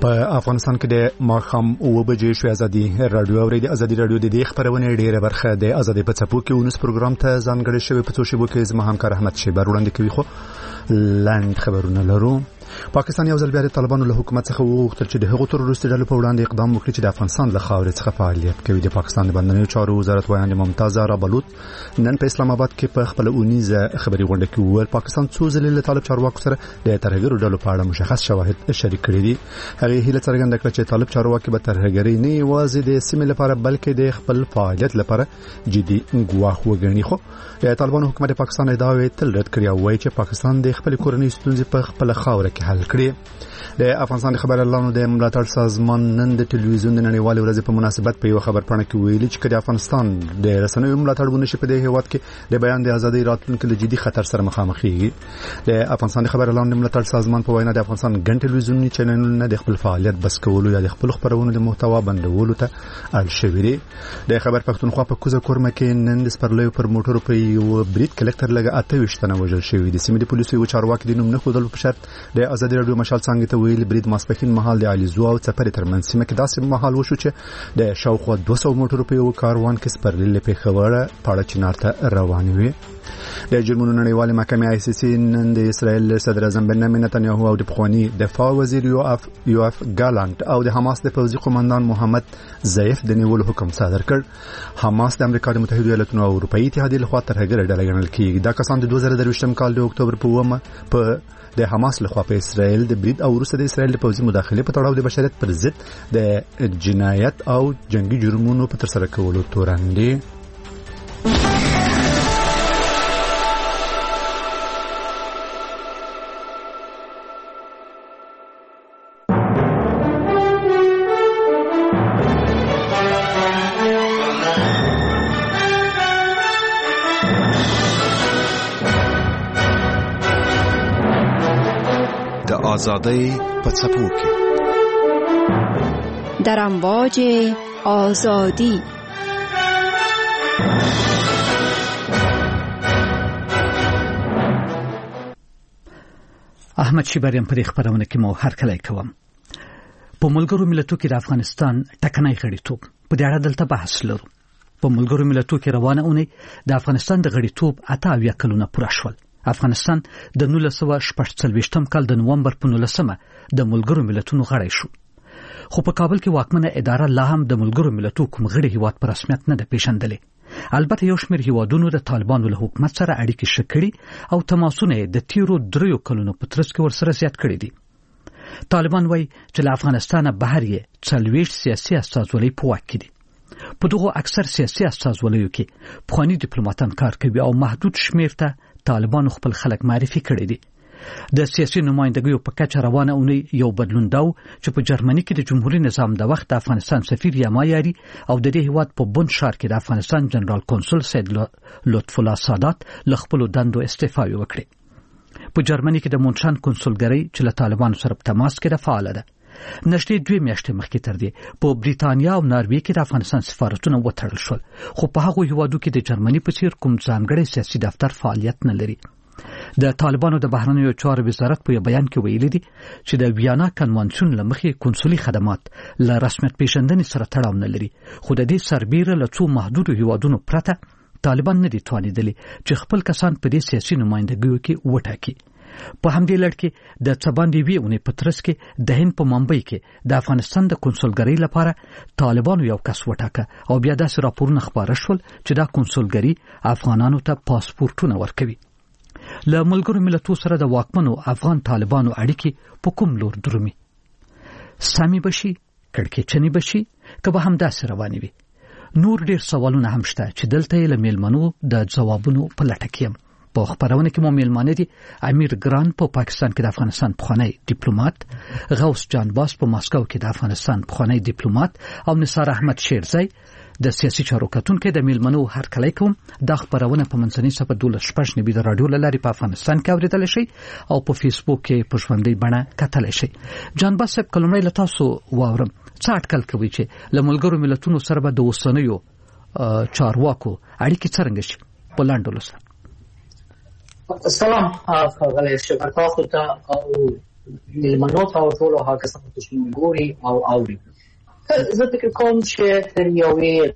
په افغانستان کې د ماښام 9 بجې شو ازادي رادیو اورېدي. ازادي رادیو د دې خبرونه ډیره برخه د ازادي په څپو کې ونس پروګرام ته ځانګړی شوی. په څو شیبو کې زما همکار احمد شیبر وړاندې کوي. خو لاند خبرونه لرو. پاکستان یو ځل بیا د طالبانو له حکومت څخه وغوښتل چې د هغو تروریستي ډلو په وړاندې اقدام وکړي چې د افغانستان له خاورې څخه فعالیت کوي. د پاکستان د بهرنیو چارو وزارت وایي ممتاز رابلوت نن په اسلام آباد کې په خپل اونیزه خبري غونډه کې وویل پاکستان څو ځله له طالب چارواکو سره د ترهګرو ډلو په اړه مشخص شواهد شریک کړي دي. هغه هیله څرګنده کړه چې طالب چارواکي به ترهګري نه یوازې د سیمې لپاره بلکې د خپل فعالیت لپاره جدي ګواښ وګڼي. خو د طالبانو حکومت پاکستان ادعا تل رد کړی او وایي چې پاکستان د خپل کورنۍ ستونزې په خپل خاوره کې حل کړي. د افغانستان خبريالانو د ملاتړ سازمان نن د ټلویزیون د نړیوالې ورځې په مناسبت په یو خبرپاڼه کې ویلي چې د افغانستان د رسنیو ملاتړ ونشي په دې هیواد کې د بیان د ازادۍ راتلونکو له جدي خطر سره مخامخ کیږي. د افغانستان خبريالانو د ملاتړ سازمان په وینا د افغانستان ګڼ ټلویزیوني چینلونه د خپل فعالیت بس کولو یا د خپل خبرونو د محتوا بندولو ته اړ شوي دي. د خبر پښتونخوا په کوزه کورمه کې نن د سپرلیو پر موټرو په یو بریټ کلکټر لګه 28 تنه وژل شوي دي. سیمې د پولیسو یو چارواکي د نوم نه خودل په شرط د ازادي رادیو مشال څنګه ته ویل برید ماسپخین مهال د علیزو او څپرې ترمنځ سیمه کې داسې مهال وشو چې د شاوخوا 200 موټرو په یو کاروان کې سپرلی په خوره پاړه چنار ته روان وي. د جرمنو نړیوالې محکمې آی سی سی نن د اسرائیل صدر اعظم بنیامین نتنیاهو او د پخوانی دفاع وزیر یوآف ګالانت او د حماس د پوځي قومندان محمد ضعیف د نیولو حکم صادر کړ. حماس د امریکا د متحده ایالاتونو او اروپאי اتحادیې لخوا ترهګر ډله ګڼل کیږي. دا کسان د 2023 کال د اکتوبر په 1 په د حماس لخوا په اسرائیل د برید او وروسته د اسرائیل د پوځي مداخله په تړاو د بشریت پر ضد د جنایت او جنگي جرمونو په ترسره کولو تورن دي. آزادی په څپو کې در امواج آزادی. احمد شیبریم په خبرونه کې مو هر کله کوم. په ملګرو ملتونو کې د افغانستان ټکنۍ غړیتوب په دې اړه دلته بحث لرو. په ملګرو ملتونو کې روانه اونۍ د افغانستان د غړیتوب 28 کلونه پوره شول. افغانستان د 1946 کال د نومبر په 19 د ملګرو ملتونو غړی شو. خو په کابل کې واکمنه اداره لا هم د ملګرو ملتونو کوم غړي هیواد په رسمیت نه ده پیژندلې. البته یو شمېر هیوادونو د طالبانو له حکومت سره اړیکې شکړي او تماسونه د تیرو 3 کلونو په ترڅ کې ورسره زیات کړي دي. طالبان وایي چې له افغانستانه بهر یې 40 سیاسي استازولۍ په واک کې دي. په دغه اکثر سیاسي استازولیو کې پخوانی ډیپلوماټان کار کوي او محدود شمېر ته طالبانو خپل خلک معرفي کړي دي. د سیاسي نمائندګیو په کچه روانه اونۍ یو بدلون داو چې په جرمني کې د جمهوریت نظام د وخت د افغانستان سفیر یما یاري او د دې هیواد په بون شهر کې د افغانستان جنرال کنسول سید لطف الله سادات له خپل دندو استعفا وکړي. په جرمني کې د مونشان کنسولګری چې له طالبانو سره په تماس کې فعال ده. نشته 2 میاشتې مخکې تر دې په بریتانیا او ناروې کې د افغانستان سفارتونه وتړل شول. خو په هغه هیوادو کې د جرمني په څیر کوم ځانګړی سیاسي دفتر فعالیت نه لري. د طالبانو د بهرنیو چارو وزارت په بیان کې ویلي دي چې د ویانا کنوانسیون لمخې کنسولي خدمات له رسمیت پیژندنې سره تړاو نه لري. خو د دې سربیره له څو محدود هیوادونو پرته طالبان نه دي توانیدلي چې خپل کسان په دې سیاسي نمائندګیو کې وټاکي. په همدې لړ کې د څباندې ویونې په ترڅ کې د هند په ممبئی کې د افغانستان د کنسولګری لپاره طالبانو یو کس وټاکه او بیا داسې راپورونه خبره شول چې دا کنسولګری افغانانو ته پاسپورتونه ورکوي. له ملګرو ملتونو سره د واکمنو افغان طالبانو اړیکې په کوم لور درومي؟ سمې بشي کړکېچنې بشي که به هم داسې روانې وي؟ نور ډیر سوالونه هم شته چې دلته یې له میلمنو د ځوابونو په لټه کې یم. په خبرونه کې مو میلمانه دي امیر ګران په پاکستان کې د افغانستان پخوانی ډیپلوماټ، غوث جان باس په ماسکو کې د افغانستان پخوانی ډیپلوماټ او نثار احمد شیرزی د سیاسي چارو کتونکو د میلمنو هر کله کوم. د خبرونه په منځنۍ صفحه 12 نبی د رادیو لاري په افغانستان کې اوریدل شي او په فیسبوک کې په ژوندۍ بڼه کتل شي. جان باس صاحب کلمې له تاسو واورم څه اټکل کوي چې له ملګرو ملتونو سره به د اوسنیو چارواکو اړیکې څنګه شي په لاندې سره؟ سلام ښاغلی شبر تاسو ته او ملمنو ته ټول هغه کسان چې ګوري او اوري. زه فکر کوم چې تر یوې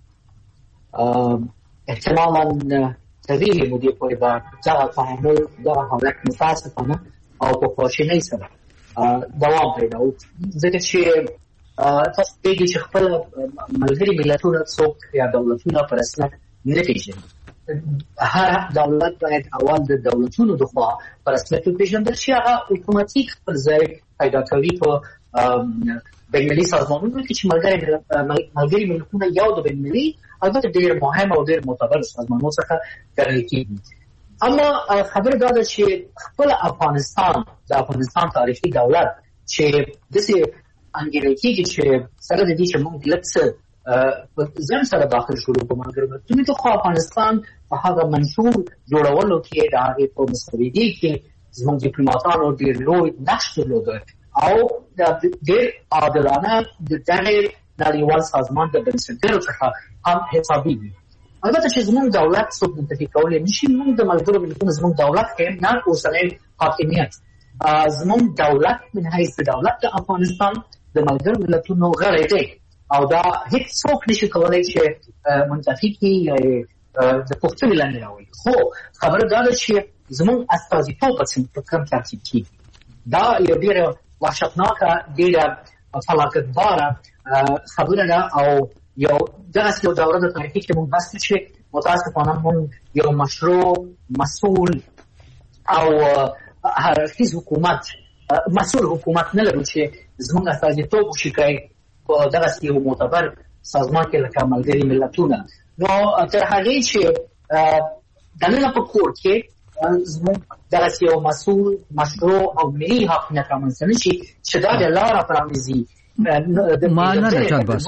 احتمالاً طویلې مودې پورې به دغه تعامل دغه حالت متاسفانه او په خواشینۍ سره دوام پیدا وکړي، ځکه چې تاسو پوهېږئ چې خپل ملګري ملتونه څوک یا دولتونه په رسمیت نه پېژني. هر دولت باید اول د دولتونو د خوا په رسمیت وپېژندل شي، هغه اتوماتیک خپل ځای پیدا کوي په بین‌المللي سازمانونو کې چې ملګري ملتونه یو د بین‌المللي البته ډېر مهم او ډېر معتبر سازمانونو څخه ګڼل کېږي. اما خبره دا ده چې خپل افغانستان د افغانستان تاریخي دولت چې داسې انګېرل کېږي چې سره د دې چې موږ لږ څه ځان سره داخل شولو په ملګرو ملتونو کې، خو افغانستان په هغه منشور جوړولو کې د هغې په مستبدي کې زموږ ډیپلوماتانو ډېر لوی نقش درلوده او ډېر عادلانه د دغې نړیوال سازمان د بنسټګرو څخه هم حسابېږي. البته چې زموږ دولت څوک منتفي کولی نشي، موږ د ملګرو ملتونو زموږ دولت کې نه اوسنی حاکمیت زموږ دولت من حیث د دولت د افغانستان د ملګرو ملتونو غړی دی او دا هیڅ څوک نشي کولی چې منتفي کړي یا د پوښتنې لاندې راولي. خو خبره دا ده چې زموږ استازیتوب په کوم ترتیب کېږي. دا یو ډېره وحشتناکه ډېره فلاکتباره خبره ده او یو دغسې یو دوره د تاریخي کې موږ بس چې متاسفانه موږ یو مشروع مسؤل او هررخیز حکومت مسؤل حکومت نه لرو چې زموږ استازیتوب وشي کوي په دغسې یو معتبر سازمان کې لکه ملګري ملتونه. نو تر هغې چې دننه په کور کې زموږ دغسې یو مسؤل مشروع او ملي حاکمیت رامنځته نه شي چې دا د لاره پرانیزي مننه جان باس.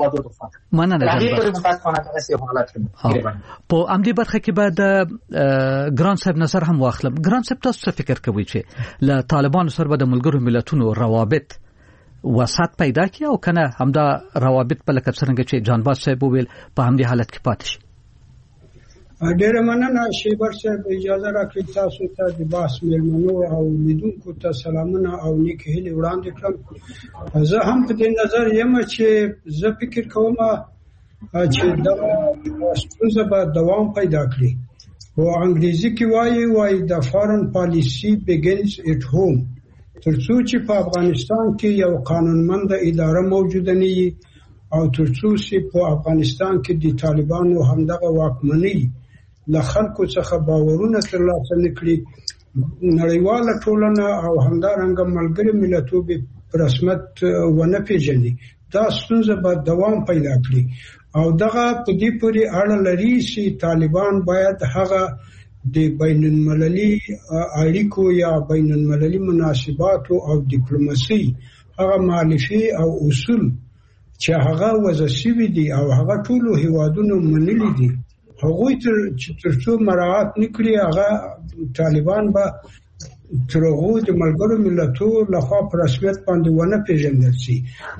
په همدې برخه کې بعد ګران صاحب نظر هم واخلم. ګران صاحب تاسو څه فکر کوئ چې له طالبانو سره به د ملګرو ملتونو روابط وسات پیدا کړي او کنه همدا روابط په لکه څنګه چې جان باس صاحب ویل په همدې حالت کې پاتې شي؟ ډېره مننه شیبر صاحب، اجازه راکړئ تاسو ته د بحث مېلمنو او لیدونکو ته سلامونه او نیکې هیلې وړاندې کړم. زه هم په دې نظر یم چې زه فکر کوم چې دغه ستونزه به دوام پیدا کړي. په انګریزي کې وایي د فارن پالیسي begins at home. ترڅو چې په افغانستان کې یو قانونمند اداره موجوده نه وي او ترڅو چې په افغانستان کې د طالبانو همدغه واکمنۍ له خلکو څخه باورونه ترلاسه نه کړي، نړیواله ټولنه او همدارنګه ملګري ملتونه په رسمیت ونه پېژني، دا ستونزه به دوام پیدا کړي. او دغه په دې پورې اړه لري چې طالبان باید هغه د بین المللي اړیکو یا بین المللي مناسباتو او ډیپلوماسي هغه مالفي او اصول چې هغه وضع شوي دي او هغه ټولو هیوادونو منلي دي، هغوی چې ترڅو مراعات نکړي هغه طالبان به تر هغو د ملګرو ملتونو لخوا په رسمیت باندې ونه پېژندل شي.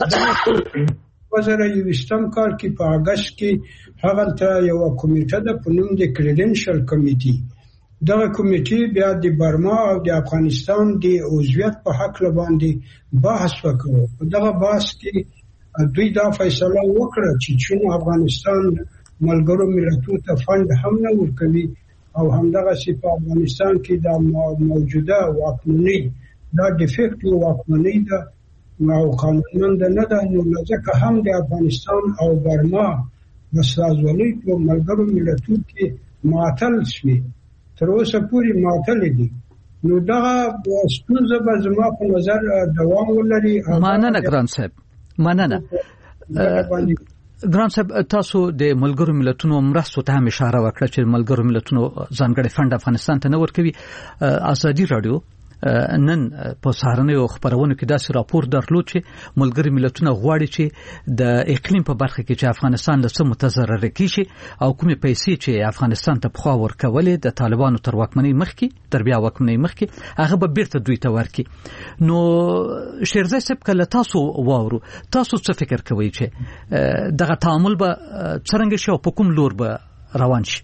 2021 کال کې په اگست کې هغلته یو کمیټه ده په نوم د کریډنشل کمیټي. دغه کمیټې بیا د برما او د افغانستان د عضویت په حق باندې بحث وکړ. په دغه بحث کې دوی دا فیصله وکړه چې چون افغانستان ملګرو ملتونو ته فند هم نه ورکوي او همدغه چې په افغانستان کې د موجوده واکمنۍ دا ډیفیکټیو واکمنۍ ده او قانونمند نه ده، نو ځکه هم د افغانستان او برما مسازولۍ په ملګرو ملتونو کې معطل شوي، تر اوسه پورې معطل دي. نو دغه ستونزه به زما په نظر دوام ولري. مننه ګران صاحب، مننه. ګران صاحب تاسو د ملګرو ملتونو مرستو ته هم اشاره وکړه چې ملګرو ملتونو ځانګړي فند افغانستان ته نه ورکوي. ازادي رادیو نن په سهارنیو خبرونو کې داسې راپور درلود چې ملګري ملتونه غواړي چې د اقلیم په برخه کې چې افغانستان له څه متضرر کیږي او کومې پیسې چې افغانستان ته پخوا ورکولې د طالبانو تر واکمنۍ مخکې تر بیا واکمنۍ مخکې هغه به بیرته دوی ته ورکړي. نو شیرزای صاحب کله تاسو واورو تاسو څه فکر کوئ چې دغه تعامل به څرنګه شي او په کوم لور به روان شي؟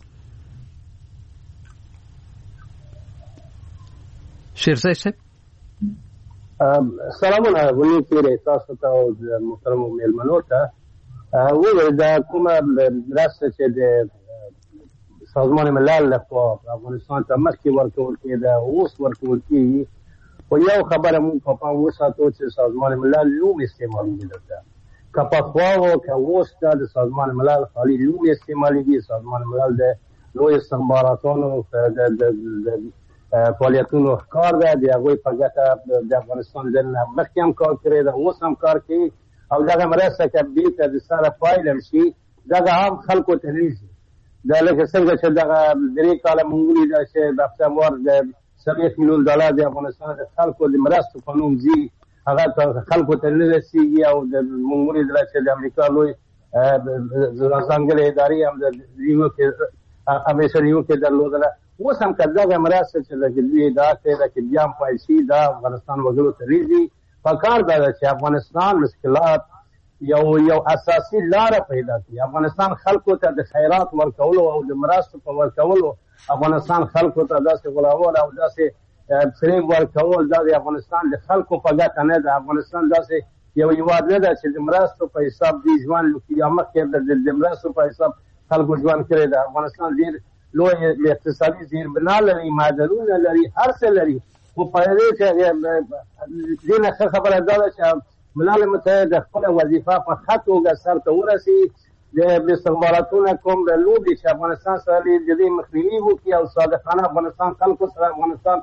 شیرزای صاحب سلامونه ولې کېږي تاسو ته او محترم میلمنو ته وویل دا کومه مرسته چې د سازمان ملل لخوا افغانستان ته مخکې ورکول کېده اوس ورکول کېږي خو یو خبره مونږ په پام وساتو چې سازمان ملل لوم استعمالېږي دلته که پخوا و که اوس د سازمان ملل خالي لوم استعمالېږي سازمان ملل د لوی استخباراتانو د فعالیتونو ښکار ده د هغوی په ګټه د افغانستان دننه مخکې هم کار کړی ده اوس هم کار کوي او دغه مرسته که بیرته د سره پایله شي دغه هم خلکو ته رسي دا لکه څنګه چې دغه 3 کاله مونږ ولیده چې د هفتهوار د $70 میلیون د افغانستان د خلکو د مرستو په نوم ځي هغه خلکو ته نه رسېږي او مونږ ولیدله چې د امریکا لوی ځانګړې ادارې هم د لیمو کې همیشه لیمو کې درلودله اوس هم که دغه مرسته چې د دوی ادعا کړې ده چې بیا هم پیل شي دا افغانستان وګړو ته رسي پکار دا ده چې افغانستان مشکلات یو اساسي لاره پیدا کړي افغانستان خلکو ته د خیرات ورکولو او د مرستو په ورکولو افغانستان خلکو ته داسې غلاول او داسې فریب ورکول دا د افغانستان د خلکو په ګټه نه ده افغانستان داسې یو هېواد نه ده چې د مرستو په حساب دې ژوند وکړي یا مخکې د مرستو په حساب خلکو ژوند کړی ده افغانستان ډېر لوی اقتصادي زیربنا لري معدنونه لري هر څه لري خو په دې چې دې نه ښه خبره دا ده چې ملل متحد خپله وظیفه په ښه توګه سرته ورسي د استخباراتونه کوم لوبې چې افغانستان سره د دې مخنیوي وکړي او صادقانه افغانستان خلکو سره افغانستان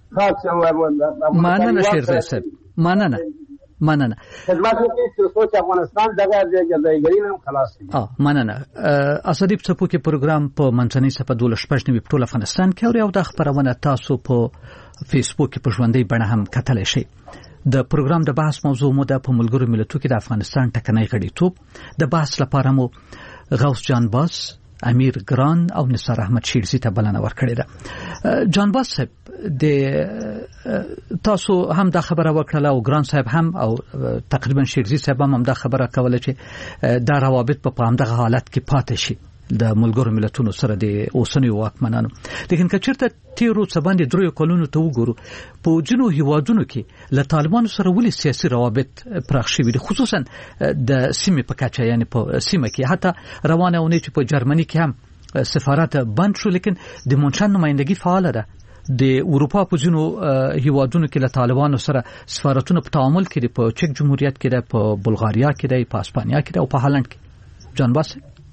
مننه شیرزای صاحب مننه خدمت وکړي چې سوچ افغانستان دغه ځایګري هم خلاص شي مننه اسدی په کې پروګرام په منځنۍ صفه 12 په ټول افغانستان کې او د خبرونه تاسو په فیسبوک کې په ژوندۍ بڼه هم کتلی شئ د پروګرام د بحث موضوع مو د ملګرو ملتونو کې د افغانستان ټکنۍ غړیتوب د بحث لپاره مو غوث جان باس امیر ګران او نثار احمد شیرزي ته بلنه ورکړې ده جان باس صاحب د تاسو هم دا خبره وکړه او ګران صاحب هم او تقریبا شیرزي صاحب هم دا خبره کوله چې دا روابط په همدغه حالت کې پاتې شي د ملګرو ملتونو سره د اوسنیو واکمنانو لیکن که چېرته تیرو څه باندې 3 کلونو ته وګورو په ځینو هیوادونو کې له طالبانو سره ولې سیاسي روابط پراخ شوي دي خصوصا د سیمې په کچه یعنی په سیمه کې حتی روانه اونۍ چې په جرمني کې هم سفارت بند شو لیکن د مونشن نمائندګي فعال ده د اروپا په ځینو هیوادونو کې له طالبانو سره سفارتونه په تعامل کې دي په چک جمهوریت کې ده په بلغاریا کې ده په اسپانیا کې ده او په هالند کې جان باس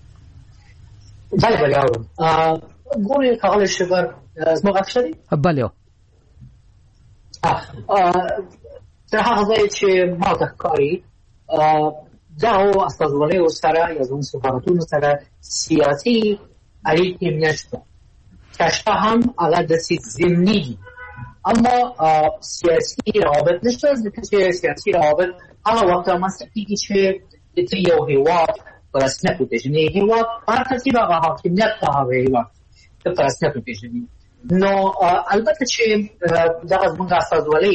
بله گوری کاغل شبر از موقف شدی؟ بله در حقیقت چه ما تحکاری دعو استازوانه و سره یا اون سفارتون سره سیاسی علیقی نشده کشتا هم اگر دستی زمینی اما سیاسی روابط نشده از که سیاسی روابط اما وقت هم سکیگی چه یو هیواد پرسنه پوتیجنی هیواد هر ترتیب آقا حاکمیت تاهاوه هیواد پرسنه پوتیجنی نو البته چه در از منگه استازواله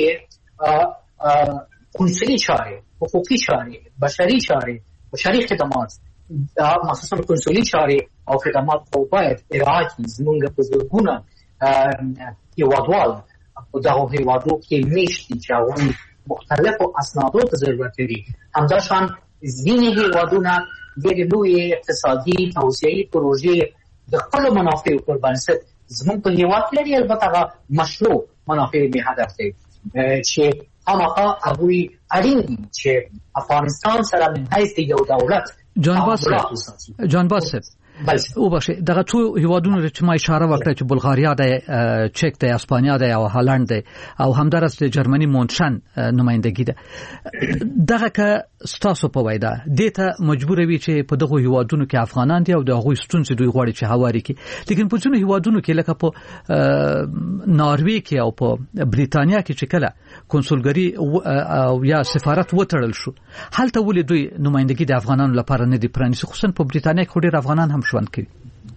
کنسولی چاره حقوقی چاره بشری چاره بشری خدمات مخصوصا کنسولی چاره او خدمات او باید ارائه زمونگه بزرگونه هیوادوال و در هیوادو که میشتی که اون مختلف و اسنادات ضرورت داری همداشان زینی هیوادونه دیگه نوع اقتصادی توسعه پروژه د خپل منافع پر بنسټ زموږ په هیواد کې لري البته مشروع منافع به هدف دی چې هغه هغوی اړین دي چې افغانستان سره من حیث یو دولت جان باس او باشه دغه ټول هیوادونو چې ما اشاره وکړه چې بلغاریا د چک د اسپانیا د او هالند د او همدارس د جرمني مونشن نمائندګي ده دغه که ستاسو په وایده دته مجبور وي چې په دغه هیوادونو کې افغانان دي او دغه ستونزې دوی غواړي چې هواري کې لیکن په ځینو هیوادونو کې لکه په ناروی کې او په بریتانیا کې چې کله کنسولګری او یا سفارت وټړل شو هلته ولې دوی نمائندګي د افغانانو لپاره نه دي پرانیسي خصوصا په بریتانیا کې ډېر افغانان هم ژوند کوي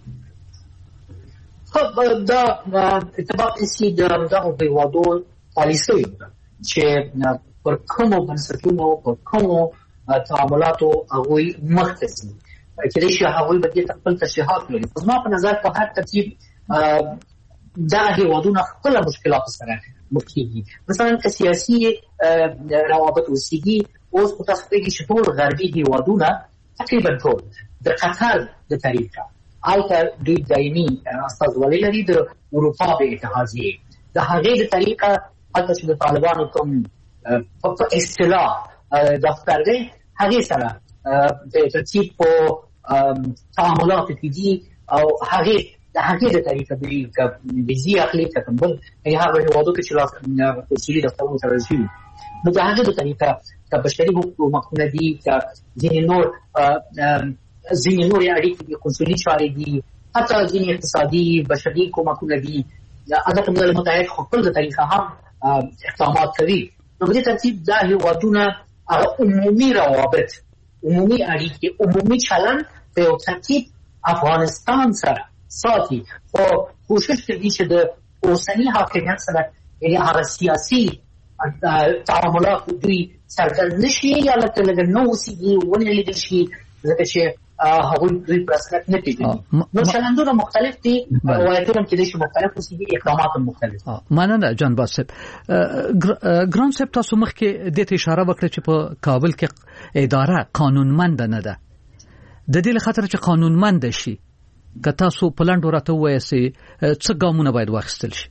خب دا اتفاق اسی دغه هیوادو پالیسي چې پر کومو بنسټونو پر کومو تعاملاتو هغوی مختصي کله چې هغوی به خپل تشریحات لري خو ما په نظر په هر ترتیب دا هیوادونه خپل مشکلات سره مخ کیږي مثلا سیاسي روابط اوسېږي. اوس په تاسو کې چې ټول غربي هیوادونه تقریبا ټول د قطر د طریقه هلته دوی دایمي استازولي لري د اروپا د اتحادیې د هغې د طریقه هلته چې د طالبانو کوم په اصطلاح دفتر دی هغې سره د ترتیب په تعاملاتو کې دي او هغې د طریقه دوی که ویزې اخلي که کوم بل هغه هېوادو کې چې اصولي دفترونه سره شوي نو د هغې د طریقه که بشري حقوقونه دي که ځینې نورې اړیکې دي قنصلي چارې دي حتی ځینې اقتصادي بشري کومکونه دي حضرت ملل متحد خو خپل د طریقه هم اقدامات کوي. نو په دې ترتیب دا هېوادونه عمومي روابط عمومي اړیکې عمومي چلند په یو ترتیب افغانستان سره ساتي او کوشش کوي چې د اوسني حاکمیت سره یعنې هغه سیاسي تعاملات دوی څرګند نشي یا لږ نه اوسېږي ونه لیدل شي ځکه چې هغوی دوی په رسمیت نه پېژني. نو چلندونه مختلف دي روایتونه کېدای شي مختلف اوسېږي اقدامات هم مختلف. مننه جانباز صاحب. ګران صاحب تاسو مخکې دې ته اشاره وکړه چې په کابل کې اداره قانونمند نه ده. د دې لخاطر چې قانونمند شي که تاسو په لنډو راته ووایئ څه ګامونه باید واخیستل شي؟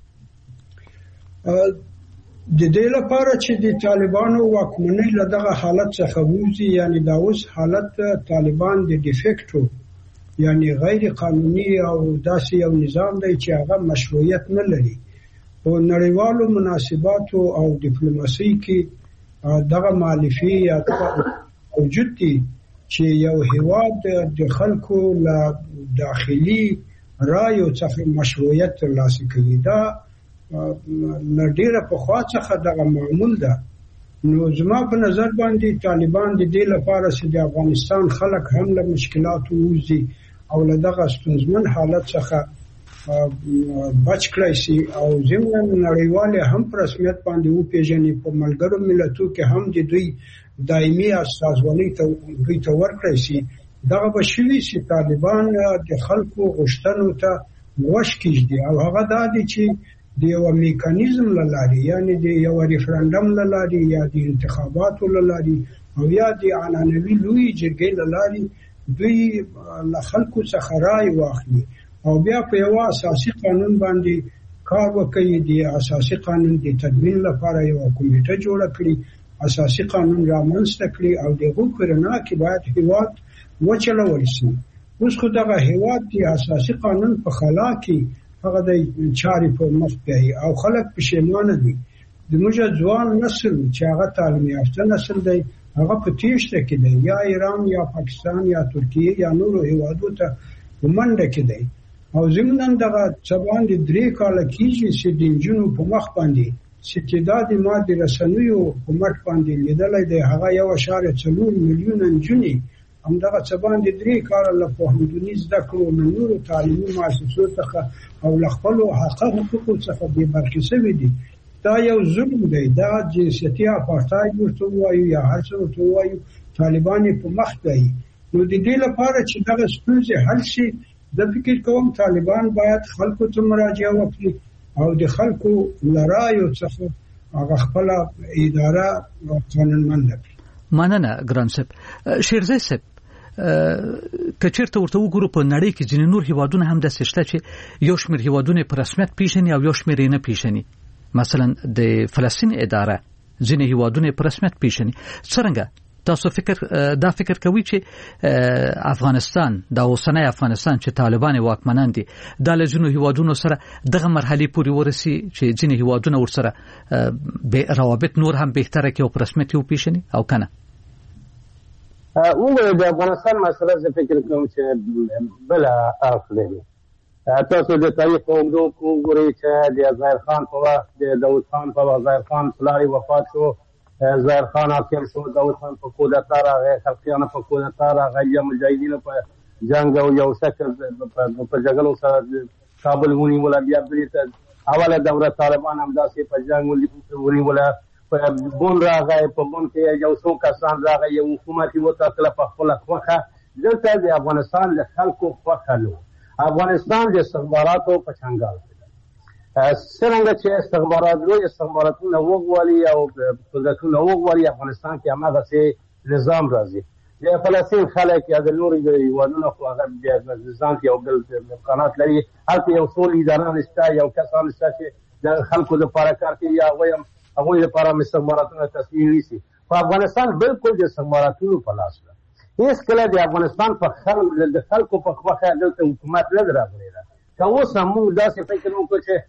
د دې لپاره چې د طالبانو واکمنۍ له دغه حالت څخه ووځي یعنی دا اوس حالت طالبان د ډیفیکټو یعنی غیر قانوني او داسې یو نظام دی چې هغه مشروعیت نه لري په نړیوالو مناسباتو او ډیپلوماسۍ کې دغه مالفي یا دغه وجود دي چې یو هیواد د خلکو له داخلي رایو څخه مشروعیت ترلاسه کوي. دا ډیره پخوا څخه دغه معمول ده. نو زما په نظر باندې طالبان د دې لپاره چې د افغانستان خلک هم له مشکلاتو وځي او له دغه ستونزمن حالت څخه بچ کړی شي او ضمن نړیوال هم په رسمیت باندې وپیژني. په ملګرو ملتونو کې هم د دوی دایمي استازولي دوی ته ورکړی شي. دغه به شوي چې طالبان د خلکو غوښتنو ته غوږ کېږدي او هغه دا دی چې د یو میکانیزم له لارې یعنی د یو ریفرنډم له لارې یا د انتخاباتو له لارې او یا د عنعنوي لویې جرګې له لارې دوی له خلکو څخه رای واخلي او بیا په یو اساسي قانون باندې کار وکړي. د اساسي قانون د تدوین لپاره یو کمیټه جوړه کړي اساسي قانون رامنځته کړي او دغه پرنا کې باید هیواد وچلول شي. اوس خو دغه هیواد د اساسي قانون په خلا کې هغه د چارې په مخ بیایي او خلک پښیمانه دي. د موږ ځوان نسل چې هغه تعلیم یافته نسل دی هغه په تیښته کې دی یا ایران یا پاکستان یا ترکیه یا نورو هیوادو ته منډه کې دی او ضمناً دغه څه باندې 3 کاله کېږي چې د نجونو په مخ باندې استعداد مادي رسنیو په مټ باندې لیدلای دی هغه 1.4 میلیون نجونې همدغه څه باندې 3 کاله له پوهنتوني زده کړو نورو تعلیمي مؤسسو څخه او له خپلو حقوقو څخه بې برخې شوي دي. دا یو ظلم دی. دا جنسیتي اپارټاید ورته وایو یا هر څه ورته وایو طالبان په مخ دی. نو د دې لپاره چې دغه ستونزې حل شي د فکر کوم طالبان باید خلکو ته مراجعه وکړي او د خلکو لرایو څخه هغه خپل اداره قانونمند کړي. مننه ګران صاحب. شیرزی صاحب کچیرته ورته وګورو په نړۍ کې ځینې نور هیوادونه هم داسې شته چې یو شمېر هیوادونه په رسمیت پیژني او یو شمېر یې نه پیژني. مثلا د فلسطین اداره ځینې هیوادونه په رسمیت پیژني. څرنګه تاسو فکر کوي چې افغانستان دا اوسنی افغانستان چې طالبان واکمنان دي د لږونو هیوادونو سره دغه مرحله پورې ورسي چې ځینې هیوادونه ورسره به روابط نور هم بهتره کې او په رسمیت یو پیژني او کنه؟ وګورئ د افغانستان مسله زه فکر کوم چې بل اړخ لري. تاسو د تاریخ په اوږدو کې وګورئ چې د ظاهر خان په وخت د داود خان په وخت ظاهر خان پلار وفات شو، ظاهر خان حاکم شو، داود خان په کودتا راغی، خلقیانو په کودتا راغی، یا مجاهدینو په جنگ او یو شکل په جګړو سره کابل ونیوله. بیا بیرته اوله دوره طالبان هم داسې په جنګ ونیوله. په بون راغی، په بون کې یو څو کسان راغی، یو حکومت یې وټاکله په خپله خوښه. دلته د افغانستان د خلکو خوښه نه، افغانستان د استخباراتو په چنګال کې. څنګه چې استخباراتونه وګوري او قدرتونه وګوري افغانستان کې هغه څه نظام راځي د فلسطین خلک یا د نورو هیوادونو خو هغه د نظام یو بل امکانات لري هلته یو څو لیدران شته یو کسان شته چې د خلکو لپاره کار کوي یا هغوی لپاره استخباراتونه تصمیم نیسي په افغانستان بالکل د استخباراتونو په لاس ده هیڅ کله د افغانستان د خلکو په خواخه دلته حکومت نه دی راغلی ده که اوس هم موږ داسې فکر وکړو چې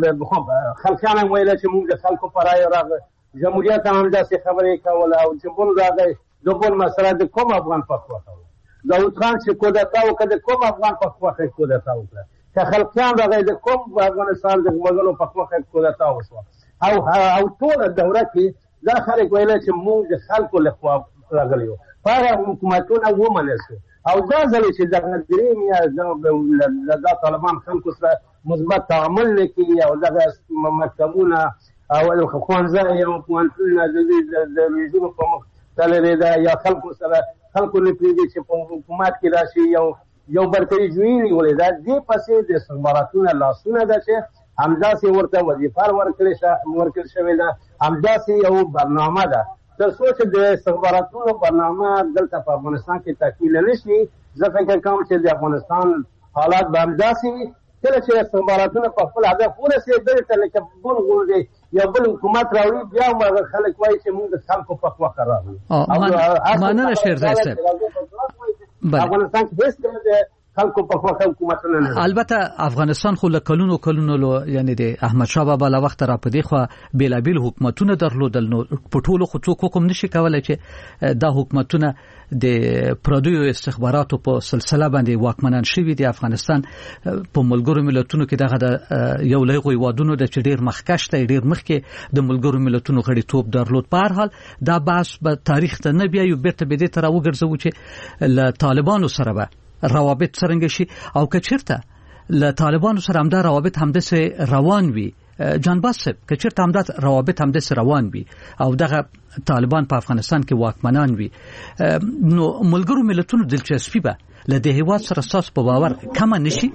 خلکیان ویل چې موږ د خلکو په رایه راغلی جمهوریت هم داسې خبرې کوله او چې بل راغی د بل مسله د کوم افغان په خواخه و داود خان چې کودتا وکړه د کوم افغان په خواخه کودتا وکړه که خلکیان راغی د کوم افغانستان د وګړو په خواخه کودتا وشوه او ټوله دوره کې دا خلک ویل چې موږ د خلکو له خوا راغلي یو هغه حکومتونه ومنل شو او دا ځل چې دغه دریم یا دا طالبان خلکو سره مثبت تعامل نه کوي او دغه مکتبونه او ښوونځي او پوهنتونونه د ریزونو په مخ تللی ده یا خلکو سره خلکو نه پرېږدي چې په حکومت کې راشي یو برتري جوړي نیولې ده دې پسې د استخباراتونه لاسونه ده چې همداسې ورته وظیفه ورکړل شوې ده همداسې یو برنامه ده تر څو چې د استخباراتونو برنامه دلته په افغانستان کې تکمیل نه شي زه فکر کوم چې د افغانستان حالات به همداسې وي کله چې استخباراتونه په خپل هدف ورسېږي دلته لکه بل غوندې یو بل حکومت راوړي بیا هم خلک وایي چې موږ د خلکو په خواخه راغلو مننه شیرزای صاحب افغانستان کې هېڅ کله د خلکو په خواخه حکومتونه نه البته افغانستان خو له کلونو یعنی د احمد شاه بابا له وخت را پدې خو بیلابیل حکومتونه درلودل نو په ټولو خو څوک حکم نشي کولای چې دا حکومتونه د پردیو استخباراتو په سلسله باندې واکمنان شوي دي افغانستان په ملګرو ملتونو کې دغه یو لوی وادونو د چډیر مخکښ ته ډیر مخکې د ملګرو ملتونو غړیتوب درلود په هر حال دا بحث به تاریخ ته نه بیا یو بیرته به دې تر وګرځو چې له طالبانو سره به روابط څنګه شي او که چیرته له طالبانو سره همدا روابط همداسې روان وي جان باسب که چیرته همدا روابط همداسې روان وي او دغه طالبان په افغانستان کې واکمنان وي نو ملګرو ملتونو دلچسپي به له دې هیواد سره اساس په باور کم نشي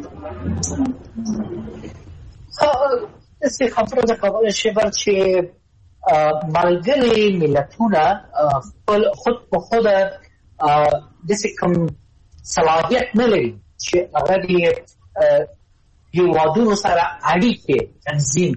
څه خبره ده کولای شي چې ملګري ملتونه خود په خود د کوم صلاحیت نه لري چې هغه د هیوادونو سره اړیکې تنظیم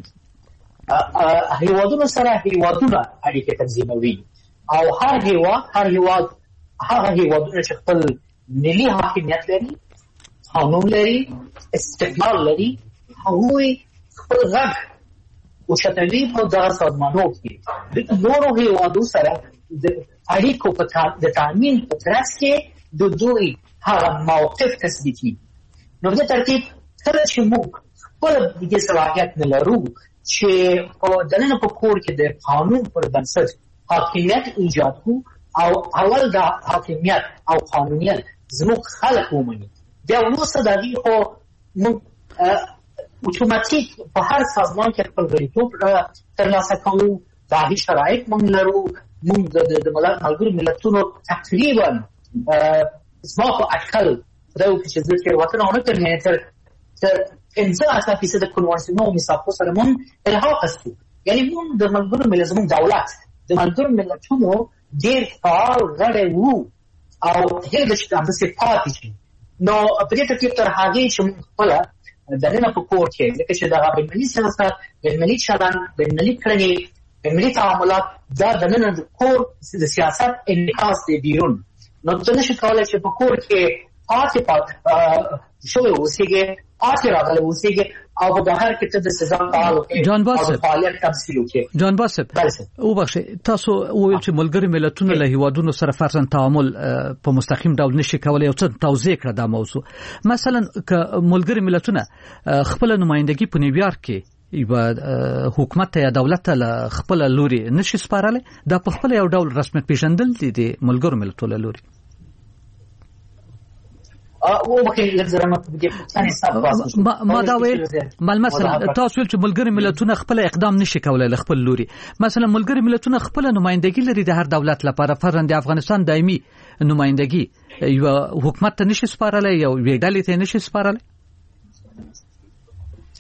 هیوادونو سره هیوادونه اړیکې تنظیموي او هر هیواد هغه هیوادونه چې خپل ملي حاکمیت لري قانون لري استقلال لري هغوی خپل غږ اوچتوي په دغه سازمانونو کې د نورو هیوادو سره د اړیکو د تامین په ترڅ کې د دوی هغه موقف تثبیتي نو د ترتیب کله چې موږ خپل د صلاحیت نه لرو چې په دننه په کور کې د قانون پر بنسټ حاکمیت ایجاد کو او اول دا حاکمیت او قانونیت زموږ خلک ومني بیا وروسته د دې خو موږ اتوماتیک په هر سازمان کې خپل غړیتوب ترلاسه کوو دا هیڅ شرایط موږ لرو موږ د ملګرو ملتونو تقریبا زما په اټکل دا یو چې زه تېروتنه ونه کړم تر 15% د کنوانسیونو میثاقو سره مونږ الحاق استو یعنی مونږ د ملګرو ملتونو دولت د ملګرو ملتونو ډېر فعال غړی وو او هغه چې تاسو پاتې شي نو په دې ترتیب تر هغه چې موږ خپل دننه په کور کې لکه چې دا بین‌المللي سیاست بین‌المللي چلند بین‌المللي کړنې بین‌المللي تعاملات دا دننه د کور د سیاست انعکاس دی بیرون نو څه نشي کولای چې په کور کې آتی شوی اوسېږي آتی راغلی اوسېږي او په بهر کې ته د سزا فعال جان باسب فعالیت تمثیل وکړي جان باسب وبخښئ تاسو وویل چې ملګري ملتونه له هیوادونو سره فرضاً تعامل په مستقیم ډول نشي کولای او څه توضیح کړه دا موضوع مثلا که ملګري ملتونه خپل نمائندګي په نیویارک کې یو حکومت یا دولت له خپل لوري نشي سپارله دا په خپل یو ډول رسمیت پیژندل دي د ملګرو ملتونو لوري ما دا ویل مثلا تاسو چې ملګري ملتونه خپل اقدام نشي کولای خپل لوري مثلا ملګري ملتونه خپل نمائندګي لري د هر دولت لپاره فرضاً د افغانستان دایمي نمائندګي یو حکومت ته نشي سپارله یو ویډالې ته نشي سپارله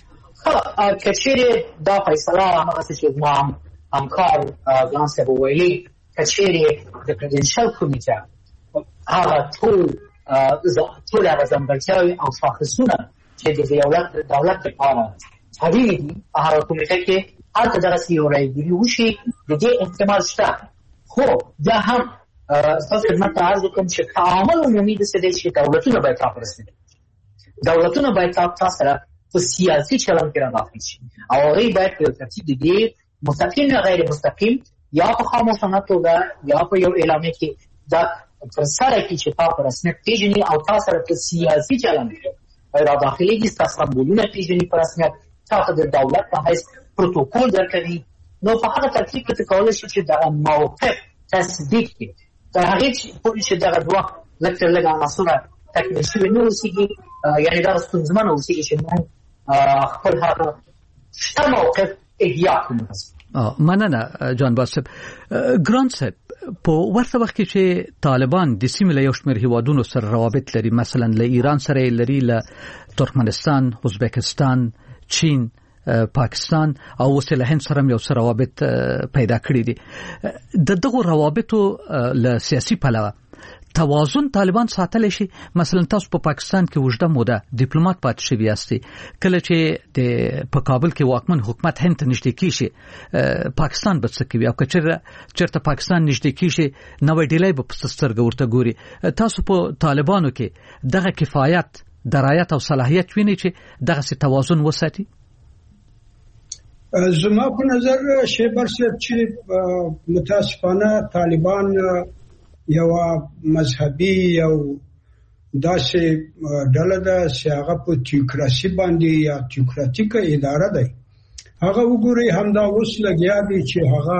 کچېرې دا فیصله هغسې چې زما همکار ګران صاحب وویلي کچېرې د پریزیدنشل کمیټه هغه ټول هغه ځانګړتیاوې او شاخصونه چې د دولت لپاره اړینې دي هغه کمیټه کې هلته دغسې یو رایګیري وشي د دې احتمال شته خو بیا هم ستاسو خدمت ته عرض وکړم چې تعامل عمومي داسې دی چې دولتونه باید تا په رسمیت دولتونه باید تا سره په سیاسي چلن کې راداخل شي او هغوی باید په یو ترتیب د دې مستقیم یا غیر مستقیم یا په خاموشانه توګه یا په یو اعلامیه کې دا ترسره کړي چې تا په رسمیت پېژني او تا سره په سیاسي چلن کې راداخلېږي ستا سمبولونه پېژني په رسمیت تا ته د دولت په حیث پروتوکول درکوي نو په هغه ترتیب کې ته کولی شي چې دغه موقف تصدیق کړي تر هغې پورې چې دغه دوه لږ تر لږ عناصره تکمیل شوي نه اوسېږي یعنې دغه ستونزمنه اوسېږي چې موږ خپل هغه شته موقف احیا کړو. مننه جان باسب. ګران صاحب په ورته وخت کې چې طالبان د سیمې له یو شمېر هیوادونو سره روابط لري مثلا له ایران سره لري له ترکمنستان ازبکستان چین پاکستان او اوس له هند سره یو سره روابط پیدا کړی دي د دغه روابطو له سیاسي پلوه توازن طالبان ساتلی شي مثلا تاسو په پاکستان کې وجده موده ډیپلوماټ پاتې شوی یاستئ کله چې په کابل کې واکمن حکومت هند ته نږدې کیږي پاکستان به څه کوي او چېرته پاکستان نږدې کیږي نوې ډیلۍ به په سترګه ورته ګوري تاسو په طالبانو کې دغه کفایت درایت او صلاحیت وینئ چې دغه توازن وساتي؟ زما په نظر شیبر صاحب چې متاسفانه طالبان یو مذهبي او داسې ډله ده چې هغه په تیوکراسي باندې یا تیوکراتیکه اداره ده هغه وګورئ همدا اوس لګیا دي چې هغه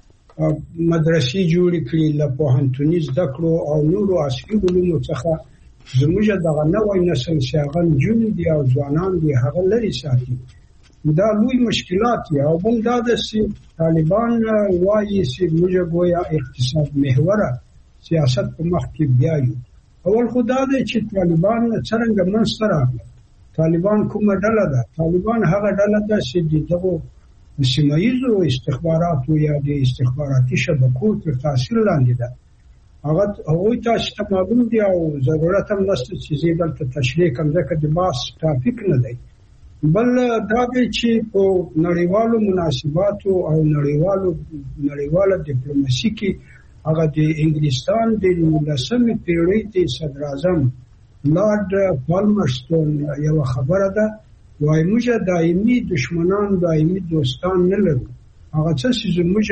مدرسې جوړې کړي له پوهنتوني زده کړو او نورو عصري علومو څخه زموږ دغه نوی نسل چې هغه نجونې دي او ځوانان دي هغه لرې ساتي دا لوی مشکلات دي او بل دا ده چې طالبان وایي چې موږ ګویا اقتصاد محوره سیاست په مخ کې بیایو اول خدا دې چې طالبان څنګه منځته راغلي طالبان کومه ډله ده طالبان هغه ډله ده چې دغه سیمایي استخباراتو یا د استخباراتي شبکو تر تاثیر لاندې ده هغه تاسو ته معلوم دي او ضرورت هم نشته چې زه دلته تشریح کوم ځکه د باس ټاپک نه دی بل دا دی چې په نړیوالو مناسباتو او نړیواله ډیپلوماسي کې هغه د انګلستان د 19مې پیړۍ د صدر اعظم لارډ پالمرستون یو خبره ده وایي موږ دایمي دشمنان دایمي دوستان نه لرو هغه څه چې زموږ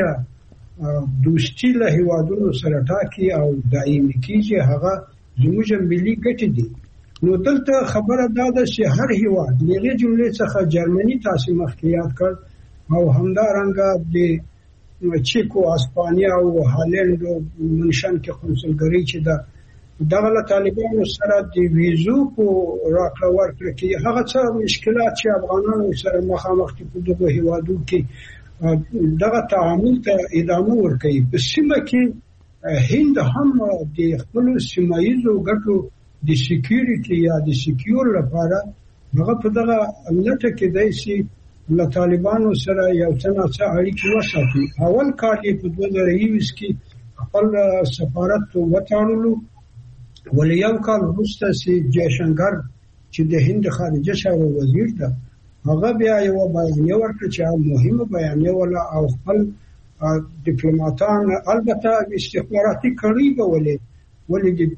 دوستي له هیوادونو سره ټاکي او دایمي کیږي هغه زموږ ملي ګټې دي نو دلته خبره دا ده چې هر هیواد لږه جملې څخه جرمني تاسو مخکې یاد کړ او همدارنګه د چیکو اسپانیا او هالند او منشن کې قونسلګری چې دغه طالبانو سره د ویزو په راکړه ورکړه کې هغه څه مشکلات چې افغانانو سره مخامخ دي په دغه هیوادو کې دغه تعامل ته ادامه ورکوي په سیمه کې هند هم د خپل سیمایي ګټو د سکیورټي یا د سکیور لپاره هغه په دغه لټه کې دی چې له طالبانو سره یو څه اړیکې وساتي اول کار یې په 2020 کې خپل سفارت وتړلو ولې یو کال وروسته چې جیشنګر چې د هند خارجه چارو وزیر ده هغه بیا یو بیانیه ورکړه چې مهمه بیانیه ولا او خپل ډیپلوماټان البته استخباراتي کړي به ولې د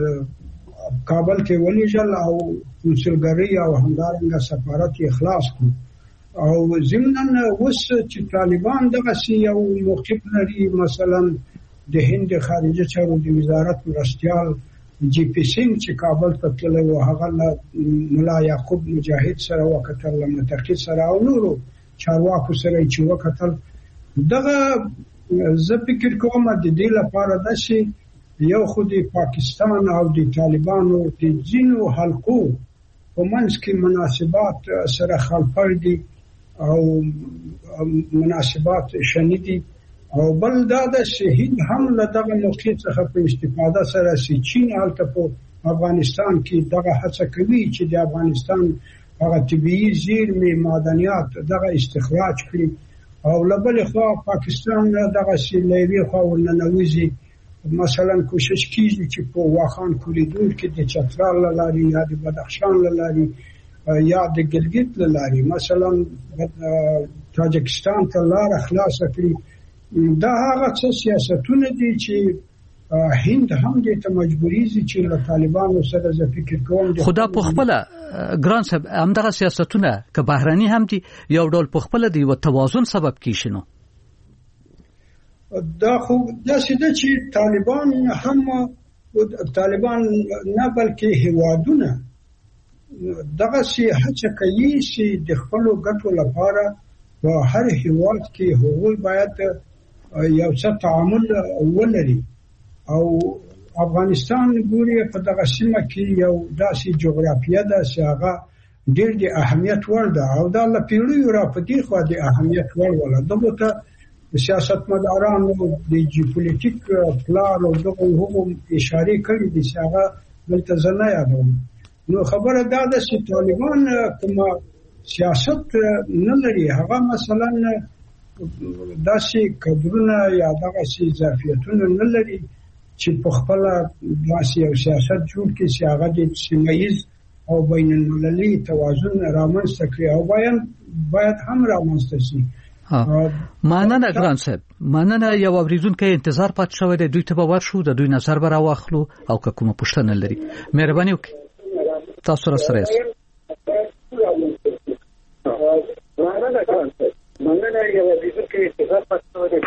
کابل کې ولېجل او کنسولګری او همدارنګه سفارت اخلاص کړ او ضمناً اوس چې طالبان دغه یو موقف لري مثلا د هند خارجه چارو د وزارت مرستیال جی پی سنگ چې کابل ته تللی و هغه ملا یعقوب مجاهد سره وکتل متقی سره او نورو چارواکو سره چې وکتل دغه زه فکر کوم د دې لپاره د شي یو خو د پاکستان او د طالبانو د ځینو حلقو په منځ کې مناسبات سره خلفړ دي او مناسبات شنیدي او بل دا د شهید هم له دغه موقع څخه په استفاده سره چې چین حالت په افغانستان کې دغه هڅه کوي چې د افغانستان هغه طبيعي زیرمې معدنیات دغه استخراج کړي او لبل خو پاکستان دغه سیلوي خو ورننوزي مثلا کوشش کیږي چې په واخان کوریډور کې د چترال لاري یا د بدخشان لاري یا د ګلګت لاري مثلا تاجکستان ته لار خلاص کړي دا هغه څه سیاستونه دي چې هند هم دې ته مجبوري دي چې له طالبانو سره ز فکر کوم خدا په خپل ګران صاحب همدغه سیاستونه که بهراني هم دي یو ډول په خپل دی او توازن سبب کیشنو دا خو دا سده چې طالبان نه بلکې هوادونه دغه سي هڅه کوي چې د خپل ګټو لپاره په هر هواد کې هغوی باید یو څه تعامل ولري او افغانستان ګوري په دغه سیمه کې یو داسې جغرافیه ده چې هغه ډېر د اهمیت وړ ده او دا له پیړیو را په دې خوا د اهمیت وړ ولا دغه ته سیاستمدارانو د جیوپولیټیک پلان او دغه هم اشاره کړې دي چې هغه دلته زنه یادوم نو خبره دا ده چې طالبان کوم سیاست نه لري هغه مثلا داسې کډرونه یا دغه سي ظرفیتونه نه لري چې په خپل داسې یو سیاست جوړ کړي چې هغه د سیمه‌ییز او بین المللي توازن رامنځته کړي او باید هم رامنځته شي مننه ګران صاحب مننه یو اوریدونکو انتظار پات شوی دی دوی ته به ورشو د دوی نظر به راوخلو او که کومه پوښتنه لري مهرباني وکړئ تاسو را سره یاست مننه ګران صاحب مننه یو اوریدونکو انتظار پات شوی دی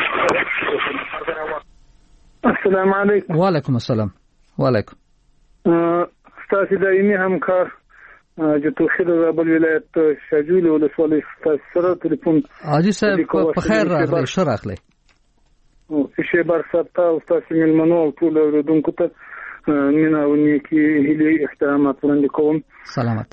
السلام علیکم وعلیکم السلام وعلیکم ستاسو دایمي همکار جو توخید زابل ولایت شجول ولسوالی سره ټلیفون حاجی صاحب په خیر راغلی ښه راغلی شي بر سپتا او تاسو ملمنو او ټول اوریدونکو ته مینا او نیکی هلي احترامات وړاندې کوم سلامت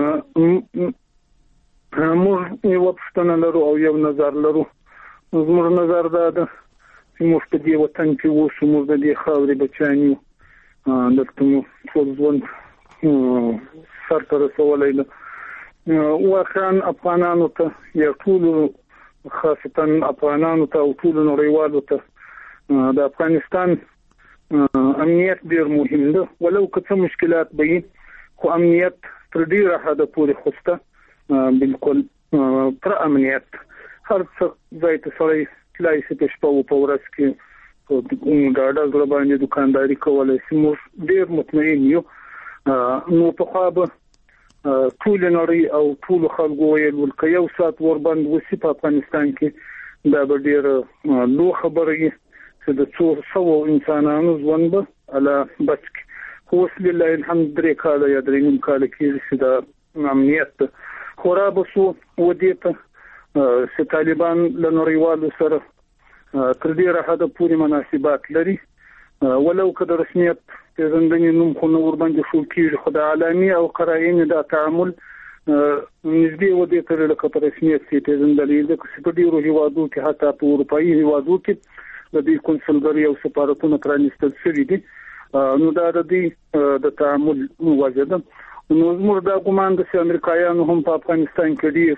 موږ یو پښتنه لرو او یو نظر لرو زموږ نظر دا ده چې موږ په دې وطن کې اوسو موږ د دې خاورې بچیان یو دلته مو ټول ژوند سر ته رسولی ده واقعا افغانانو ته یا ټولو خاصتا افغانانو ته او ټولو نړیوالو ته د افغانستان امنیت ډېر مهم ده ولو که څه مشکلات به وي خو امنیت تر ډېره حده پورې خوسته بالکل پر امنیت هر څه ځای ته سړی تلای شي په شپه او په ورځ کې ډاډه زړه باندې دکانداري کولی شي موږ ډېر مطمئن یو نو په خوا به ټول نړۍ او ټول خلکو ویل ولکه یو سات وربند وسی په افغانستان کې دا به ډېر لو خبره وي چې د 400 انسانانو ژوند به الله بچ خو لله الحمد درې کاله یا درې نیم کاله کې چې دا امنیت خورا به سو ودې ته چې طالبان له نړیوالو سره تر ډېره حده پورې مناسبات لري ولو که د رسمیت پیژندنې نوم خو نور باندې شو کېږي خو د عالمي او قرائن د تعامل نږدې ودې تر لکه په رسمیت کې پیژندلې ده چې په ډېرو هیوادو کې حتی په اروپایي هیوادو کې د دې کنسولګري او سفارتونو پرانیستل شوي دي نو دا د دې د تعامل وجه ده نو زموږ دا ګمان ده چې امریکایانو هم په افغانستان کې ډېر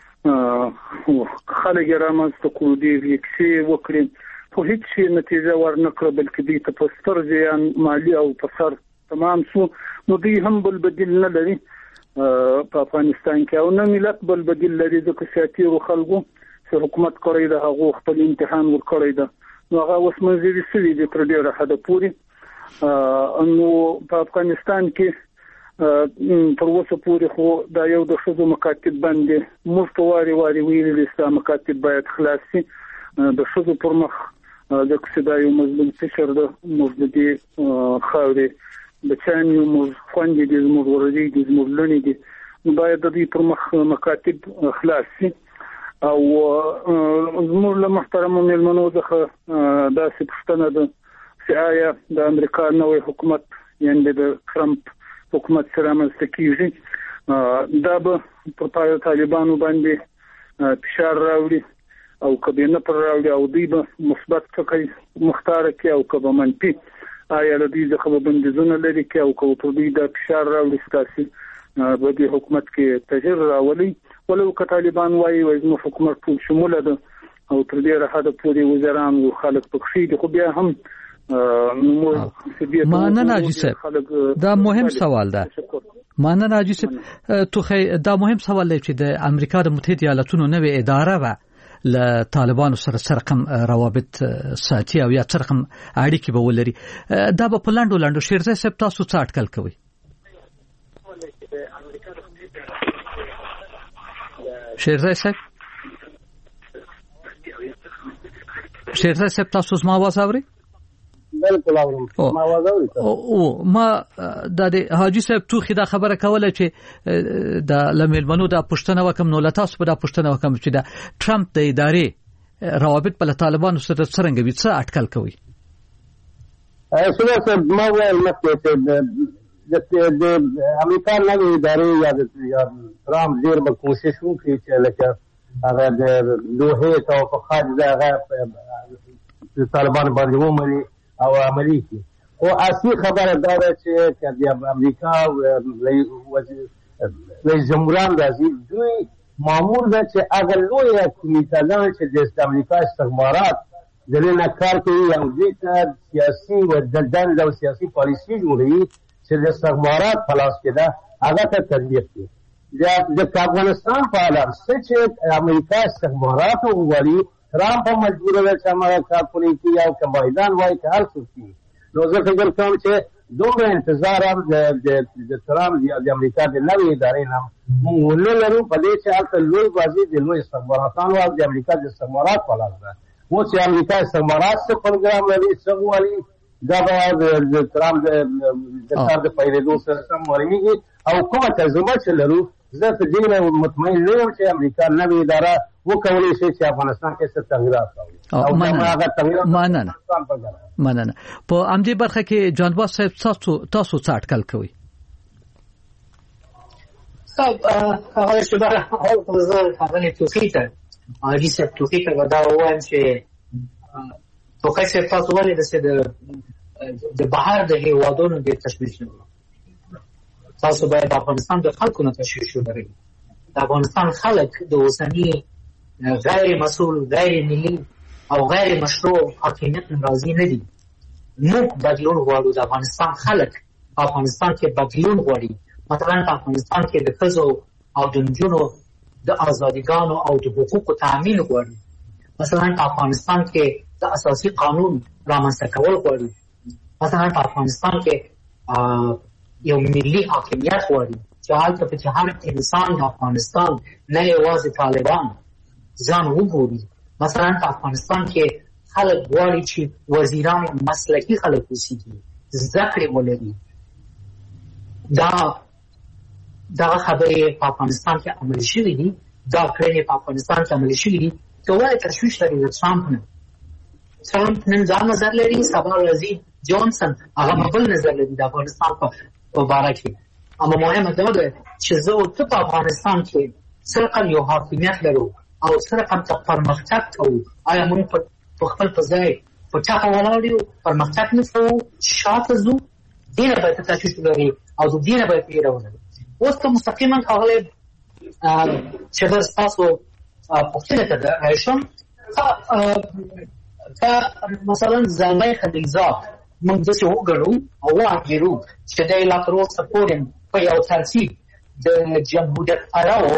خلک رامنځته کړو دي چې وکړي خو هیڅ نتیجه ورنکړه بلکې دې ته په ستر زیان مالی او په سر تمام شو نو دوی هم بل بدیل نه لري په افغانستان کې او نه ملت بل بدیل لري ځکه چې تیرو خلکو چې حکومت کړی ده هغه خپل امتحان ورکړی ده نو هغه اوس منځري شوي دي تر ډېره حده پورې نو په افغانستان کې تر اوسه پورې خو دا یو د ښځو مکاتب باندې موږ په واري ویلي چې مکاتب باید خلاص شي د ښځو پر مخ د کسدا یو مظلوم فشر ده موږ د دې خاورې بچیان یو موږ خوندې دي موږ ورځي دي موږ لنی دي باید د دې پر مخ مکاتب خلاص شي او زموږ له محترمو مېلمنو څخه داسې پوښتنه ده چې آیا د امریکا نوی حکومت یعنې د ټرمپ حکومت سره رامنځته کیږي دا به پر طالبانو باندې فشار راوړي او کبه نه پر راوړي او دوی به مثبت څه مختار کوي او کبه منفي آیا د دې ځخه بندیزونه لري کې او کو پر دوی د فشار راوړي ستاسو په دې حکومت کې تغیر راولي ولو که طالبان وایي زموږ حکومت ټول شموله ده او تر ډېره حده پورې وزیران او خلک پکښې دي خو بیا هم مننه حاجي صاحب دا مهم سوال ده مننه حاجي صاحب توخی دا مهم سوال دی چې د امریکا د متحده ایالاتونو نوې اداره و ل طالبانو سره سرقم روابط ساتي او یا سرقم اړیکې به ولري دا په پلاندو شیرزه صاحب تاسو څه اټکل کوي شیرزه صاحب تاسو ما आवाज اوري بالکل اورم ما आवाज اوري او ما د حاجي صاحب توخی دا خبره کوله چې د لملمنو د پښتنه وکم نو لتاس په د پښتنه وکم چې د ټرمپ د ادارې روابط په طالبانو سره څنګه وي څه اټکل کوي سره ما ویل مکه چې د امریکا نوې ادارې یا ترامپ ډېر به کوشش وکړي چې لکه هغه د دوه ته په خاص ځای طالبان باندې ومني او عملی کی او اصلي خبره دا ده چې د امریکا رئیس جمهوران راځي دوی مامور ده چې اگر لوی کمیټه چې د امریکا استخبارات دلته کار کوي او د سیاسي او د سیاسي پالیسي جوړوي چې د استخبارات خلاص کړه هغه ته تطبیق کړي د افغانستان په اړه چې امریکا استخبارات وغواړي ترامپ هم مجبور دی چې هغه کار کوي او که بایدن وایي که هر څوک وي نو زه فکر کوم چې دومره انتظار هم د ترامپ د امریکا د نوې ادارې نه موږ ونه لرو په دې چې هلته لوی بازي د لوی استخباراتانو او د امریکا د استخبارات په لاس ده اوس چې امریکا استخبارات څه پروګرام لري څه غواړي دا به د ترامپ د کار د پیلېدو سره سم معلومېږي او کومه تجربه چې لرو زه په دې مطمئن نه یم چې امریکا نوې اداره وکولای شي چې افغانستان کې څه تغیرات راوړي او هغه تغیرات مننه په امدی برخه کې جانباز صاحب تاسو څه اټکل کوي صاحب هغه چې دا هغه توفیق حاجي صاحب توفیق دا وایم چې توخی صاحب تاسو ولې د بهر د هیوادونو د تشویش نه تاسو باید افغانستان د خلکو نه تشویش ولرئ د افغانستان خلک د اوسنی غیر مسؤل غیر ملي او غیر مشروع حاکمیت راضي نه دي موږ بدلون غواړو د افغانستان خلک افغانستان کې بدلون غواړي مثلا په افغانستان کې د ښځو او د نجونو د ازادیګانو او د حقوقو تامین غواړي مثلا په افغانستان کې د اساسي قانون رامنځته کول غواړي مثلا په افغانستان کې یو ملي حاکمیت غواړي چې هلته په هر انسان د افغانستان نه یوازې طالبان ځان وګوري مثلا په افغانستان کې خلک غواړي چې وزیران مسلکي خلک اوسېږي زده کړې ولري دا خبرې په افغانستان کې عملي شوي دي دا کړنې په افغانستان کې عملي شوي دي که ولې تشویش لري د ټرامپ نن دا نظر لري سبا راځي جونسن هغه بل نظر لري د افغانستان په باره کې اما مهمه دا ده چې زه او ته په افغانستان کې څرنګه یو حاکمیت لرو او څرنګه ته پرمختګ کوو آیا موږ په خپل په ځای په ټاپه ولاړ یو پرمختګ نه کوو شاته ځو دې نه باید تشویش ولري او دې نه باید ویره ولري اوس که مستقیما هغه چې تاسو پوښتنه ته راشم مثلا زلمه خلیزات موږ د څه وګړو او واګیرو چې د لا تر اوسه پورې په یو ترتیب د جمهوریت اړو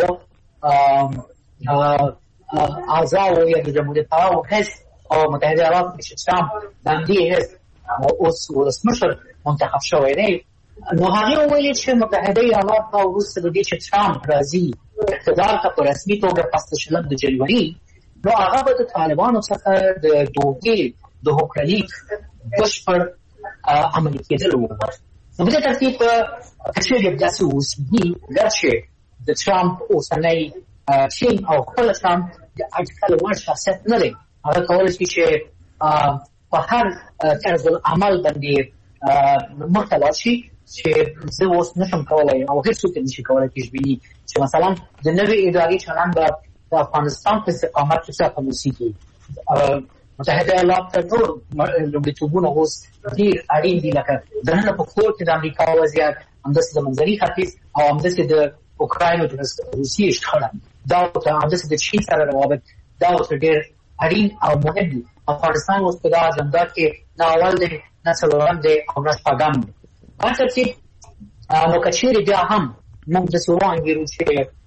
اعضاء یا د جمهوریت اړو هیڅ او متحده ایالات چې ترامپ باندې هیڅ اوس ولسمشر منتخب شوی دی نو هغه ویلي چې متحده ایالات او روس د دې چې ترامپ راځي اقتدار ته په رسمي توګه پس شلم د جنوري نو هغه به د طالبانو څخه د دوګي د حکومت بشپړ عملي کېدل وغواړي نو په دې ترتیب چې داسې اوسېږي چې د ترامپ اوسنی ټیم او خپل ترامپ د اټکل وړ شخصیت نه دی هغه کولی شي چې په هر طرز عمل باندې مخته لاړ شي چې زه اوس نشم کولی او هېڅوک نشي کولی پیشبیني چې مثلا د نوې ادارې چلند به د افغانستان په استقامت کې څه وسیږي متحده ایالات ته نور لومړیتوبونه اوس ډېر اړین دي لکه دننه په کور کې د امریکا وضعیت همداسې د منځني ختیځ او همداسې د اوکراین او د روسیې شخړه دا همداسې د چین سره روابط دا اوس ډېر اړین او مهم دي. افغانستان اوس په دا اجنډا کې نه اول دی نه څلورم دی او نه شپږم دی. هر ترتیب نو که چیرې بیا هم موږ داسې وانګېرو چې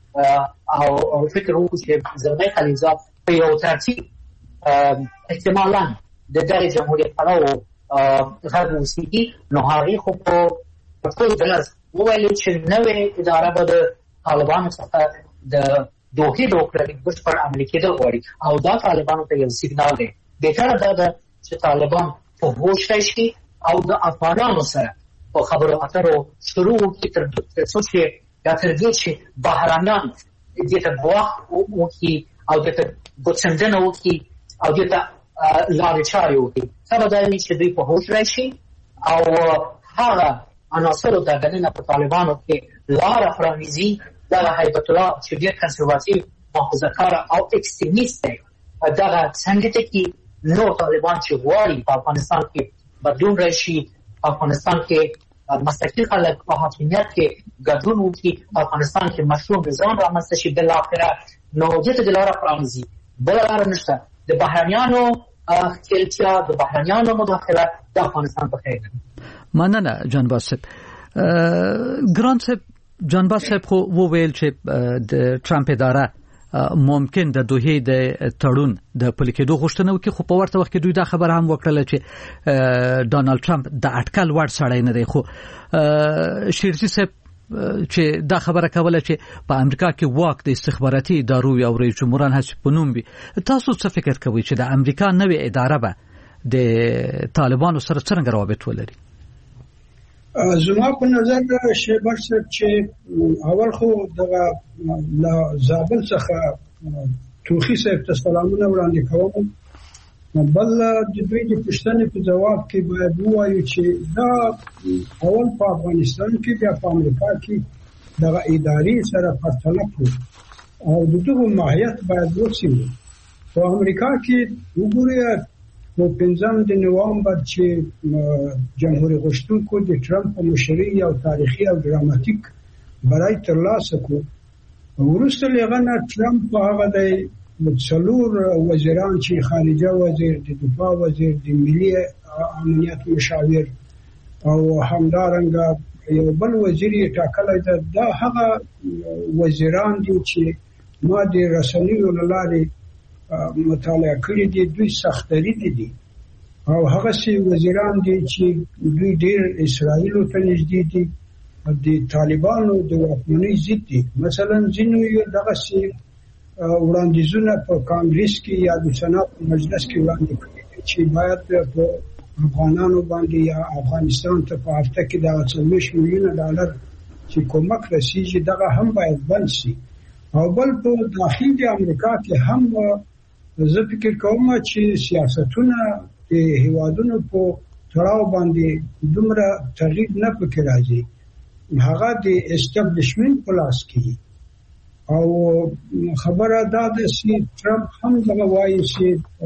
او فکر وکړو چې زلمی خلیلزاد په یو ترتیب احتمالاً د دغې جمهوریت پلوو غږ اوسېږي، نو هغې خو په ټول ډز وویلې چې نوې اداره به د طالبانو څخه د دوحې د اوکراین بشپړ عملي کېدل غواړي او دا طالبانو ته یو سیګنال دی. بهتره دا ده چې طالبان په هوښ راشي او د افغانانو سره په خبرو اترو شروع وکړي تر څو چې یا تر دې چې بهرانیان دې ته ګواښ وکړي او دې ته ګوتڅنډنه وکړي او دې ته لارې چارې وکړي. ښه به دا وي چې دوی په هوښ راشي او هغه عناصرو ته دننه په طالبانو کې لاره پرانیزي. دغه هیبت الله چې ډېر کنسرواتیو محافظه‌کاره او اکستریمیست دی دغه څنګه ته کې نور طالبان چې غواړي په افغانستان کې بدلون راشي، افغانستان کې مسلکي خلک په حاکمیت کې ګډون وکړي، افغانستان کې مشروع نظام رامنځته شي بالاخره، نو دې ته د لاره پرانیزي. بله لاره نشته. د بهرنیانو ښکېلتیا، د بهرنیانو مداخله د افغانستان په خیر. مننه جانباز صاحب. ګران صاحب، جانباز صاحب خو وویل چې د ټرمپ اداره ممکن د دوحې د تړون د پلي کېدو غوښتنه وکړي، خو په ورته وخت کې دوی دا خبره هم وکړله چې ډانلډ ټرمپ د اټکل وړ سړی نه دی. خو شیرزي صاحب چې دا خبره کوله چې په امریکا کې واک د استخباراتي ادارو او رئیس جمهوران هڅې په نوم وي، تاسو څه فکر کوئ چې د امریکا نوې اداره به د طالبانو سره څنګه روابط ولري؟ زما په نظر شیبر صاحب چې اول خو دغه زابل څخه توخی صاحب ته سلامونه وړاندې کوم. بل د دوی د پوښتنې په جواب کې باید ووایو چې دا اول په افغانستان کې بیا په امریکا کې دغه ادارې سره پرتله کړو او دغه ماهیت باید وڅېړو. په امریکا کې وګورئ په 15 د نوامبر چې جمهوریت غوښتونکو د ټرمپ په مشرۍ یو تاریخي او ډراماتیک برای ترلاسه کړو. وروسته لغه نه ټرمپ هغه د څلور وزیران چې خارجه وزیر، د دفاع وزیر، د ملي امنیت مشاور او همدارنګه یو بل وزیر یې ټاکلی دی. دا هغه وزیران دي چې ما د رسنیو له لارې مطالعه کړي دي. دوی سختري دي او هغه سي وزیران دي چې دوی ډېر اسرائیل ته نږدې دي، د طالبانو د واکمنۍ ضد دي. مثلا ځینو یې دغه سي وړاندیزونه په کانګریس کې یا د سنات مجلس کې وړاندې کړي چې باید په افغانانو باندې یا افغانستان ته په هفته کې د 40 میلیون ډالر چې کومک رسیږي دغه هم باید بند شي. او بل په داخل د امریکا کې هم زه فکر کوم چې سیاستونه د هیوادونو په تړاو باندې دومره تغییر نه پکې راځي، هغه د اسټابلیشمنت په لاس کې. او خبره دا ده چې ټرمپ هم دغه وایي چې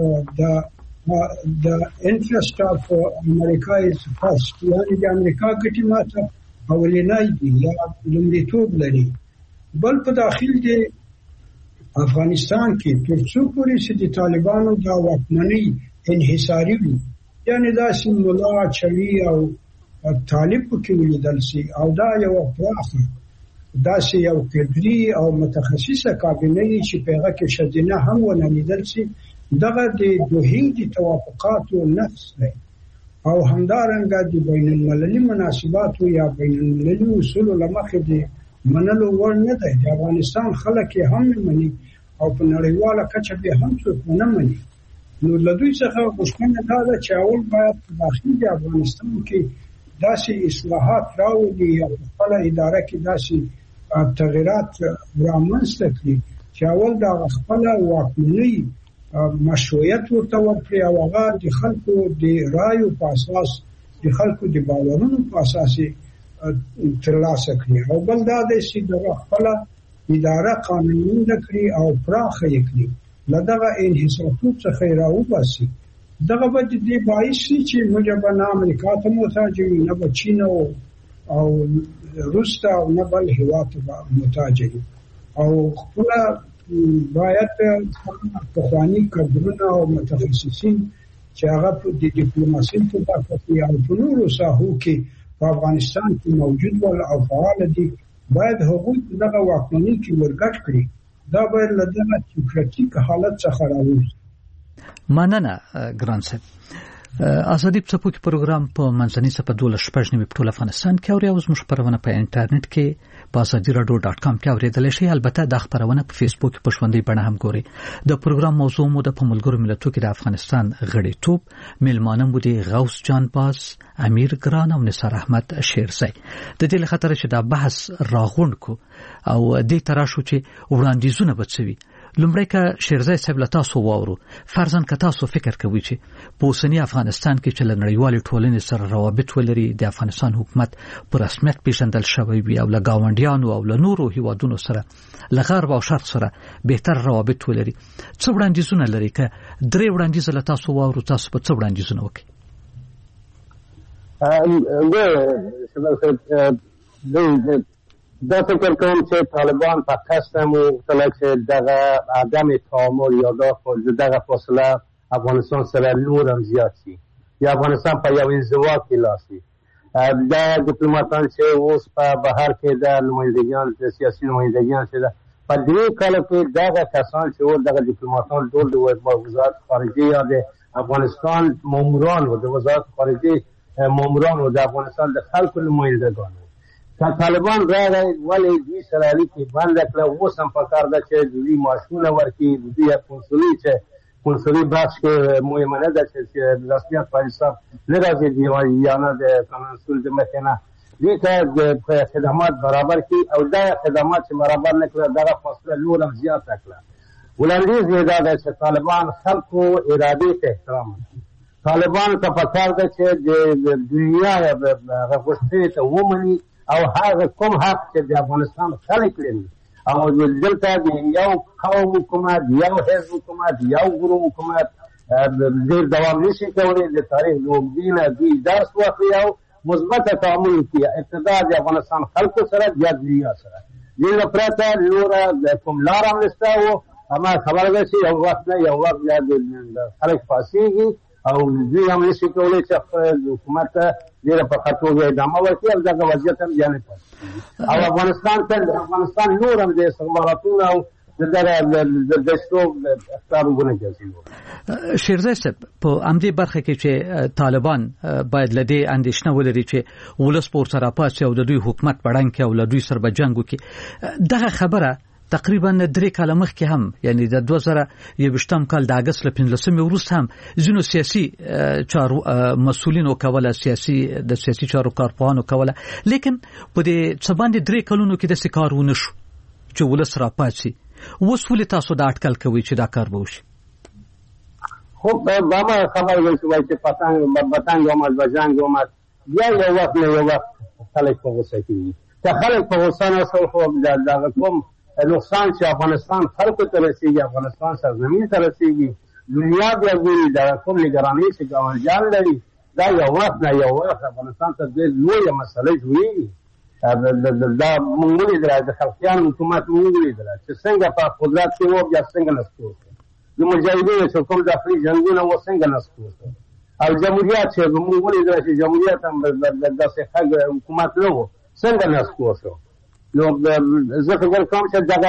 د انټرست اف امریکا از فرست، یعنی د امریکا ګټې ماته اولنۍ دي یا لومړیتوب لري. بل په داخل د افغانستان کې تر څو پورې چې د طالبانو د واکمنۍ انحصاري وي، یعنی دا سیمولا چوي او طالب کې ولیدل شي او دا یو پراخه داسې یو کډري او متخصصه کابینه چې په هغه کې شدینه هم ونلیدل شي، دغه د دوحې د توافقاتو نقص دی او همدارنګه د بین المللي مناسباتو یا بین المللي اصولو لمخې د منلو وړ نه دی. د افغانستان خلک یې هم نه مني او په نړیواله کچه به هم څوک نه مني. نو له دوی څخه غوښتنه دا ده چې اول باید په داخل د افغانستان کې داسې اصلاحات راوړي یا په خپله اداره کې داسې تغیرات رامنځته کړي چې اول د خپله واکمنۍ مشروعیت ورته ورکړي او هغه د خلکو د رایو په اساس د خلکو د باورونو په اساس ترلاسه کړي. او بل دا دی چې د خپله اداره قانوني کړي او پراخه یې کړي، له دغه انحصاراتو څخه یې راوباسي. دغه به د دې باعث شي چې موږ به نه امریکا ته محتاج یو، نه به چین او روسته او نه بل هیواد محتاج دي او خپل باید پخوانی کډرونه او متخصصین چې هغه د ډیپلوماسي په برخه کې او په نورو ساحو کې په افغانستان کې موجود ول او فعال دي باید هغوی دغه واکمنۍ کې ورګټ کړي دا باید له دغه تیوکراتیک حالت څخه راووځي. مننه ګران صاحب. ازادي څپوکي پروګرام په منځني سپه 12 په ټول افغانستان کې او زموږ خبرونه په انټرنیټ کې په azadiradio.com کې اوریدل شي. البته د خبرونه په فیسبوک په ژوندۍ بڼه هم ګوري. د پروګرام موضوع مو د ملګرو ملتونو کې د افغانستان غړیتوب، میلمانه مو دي غوث جان باز، امیر ګران او نثار احمد شیرزی. د دې لخوا چې دا بحث راغونډ کو او دې تراشو چې وړاندیزونه بچوي. لومړی که شیرزی صاحب له تاسو واورو، فرضاً که تاسو فکر کوئ چې په اوسنی افغانستان کې چې له نړیوالې ټولنې سره روابط ولري، د افغانستان حکومت په رسمیت پیژندل شوی وي او له ګاونډیانو او له نورو هیوادونو سره له غرب او شرق سره بهتر روابط ولري، څه وړاندیزونه لري؟ که درې وړاندیز له تاسو واورو، تاسو په څه وړاندیزونه وکړي؟ دا فکر کوم چې طالبان په قصد مختلف چې دغه عدم تعامل یا دغه فاصله افغانستان سره نور هم زیات شي یا افغانستان په یو انزوا کې لاسي. دا ډیپلوماتان چې اوس په بهر کې د نمایندګان د سیاسي نمایندګان چې په دې کال کې دغه کسان چې دغه ډیپلوماتان ټول د وزارت خارجه یا د افغانستان ماموران او د وزارت خارجه ماموران او د افغانستان د خلکو نمایندګان طالبان راغی ولې دوی سره اړیکې بند کړه. اوس هم پکار ده چې دوی معاشونه ورکړي، دوی کنسولي بخش کې مهمه ده چې رسمیت په حساب نه راځي یا نه د کنسول د مخې نه دې ته خدمات برابر کړي او دا خدمات چې برابر نه کړه دغه فاصله نور هم زیاته کړه. وړاندیز یې دا ده چې طالبان خلکو ارادې ته احترام وکړي. طالبان ته پکار ده چې د دنیا هغه غوښتنې ته ومني او هغه کوم حق چې د افغانستان خلک لري او دلته د یو قوم حکومت، یو حزب حکومت، یو ګروپ حکومت ډېر دوام نشي کولی. د تاریخ د اوږدې نه دوی درس واخلي او مثبت تعامل وکړي، ابتدا د افغانستان خلکو سره بیا دنیا سره. دې نه پرته نوره کوم لار هم نشته و اما خبره ده چې یو وخت نه یو وخت خلک پاسېږي او دوی هم نشي کولی چې حکومت ته ډېره په خطو ادامه ورکړي او دغه وضعیت هم بیا نه پاتې او افغانستان نور هم د استخباراتونو او د دستو اختیارونه جزي. شیرزی صاحب په همدې برخه کې چې طالبان باید له دې اندېښنه ولري چې ولس په ورسره پاڅي او د دوی حکومت بړنګ کړي او له دوی سره به جنګ وکړي، دغه خبره تقریبا 3 کاله مخکې هم یعنی د 2021 کال د اگست له 15 وروسته هم ځینو سیاسي چارو مسؤلینو کوله، د سیاسي چارو کارپوهانو کوله، لیکن په دې څه باندې 3 کلونو کې د کار ونه شو چې ولس را پاتې. اوس ولې تاسو دا اټکل کوئ چې دا کار به وشي؟ خو بابا خبر وشوي چې پتنګ ومات بیا یو وخت نه یو وخت خلک په غوسه کېږي. که خلک په غوسه نه شول خو دغه کوم نقصان چې افغانستان خلکو ته رسېږي، افغانستان سرزمین ته رسېږي، دنیا بیا ګوري دا کوم نګرانۍ چې ګاونډیان لري دا یو وخت نه یو وخت افغانستان ته ډېر لویه مسله جوړېږي. دا موږ ولیدله د خلقیانو حکومت موږ ولیدله چې څنګه په قدرت کې و بیا څنګه نسکور شو، د مجاهدینو چې کوم داخلي جنګونه و څنګه نسکور شو او جمهوریت چې موږ ولیدله چې جمهوریت هم داسې ښه حکومت نه و څنګه نسکور شو. نو زه فکر کوم چې دغه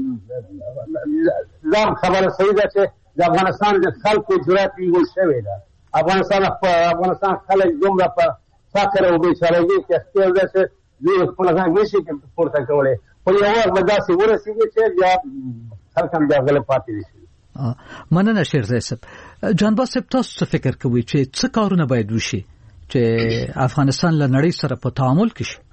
خبره صحیح ده چې د افغانستان د خلکو جرأت نیول شوی ده. افغانستان خلک دومره په فقر او بېچارهګۍ کې اخته ده چې دوی خپل ځان نشي پورته کولی، خو یو وخت به داسې ورسېږي چې بیا خلک هم بیا غلی پاتې شي. مننه شیرزی صاحب. جانباز صاحب تاسو څه فکر کوئ چې څه کارونه باید وشي چې افغانستان له نړۍ سره په تعامل کې شي؟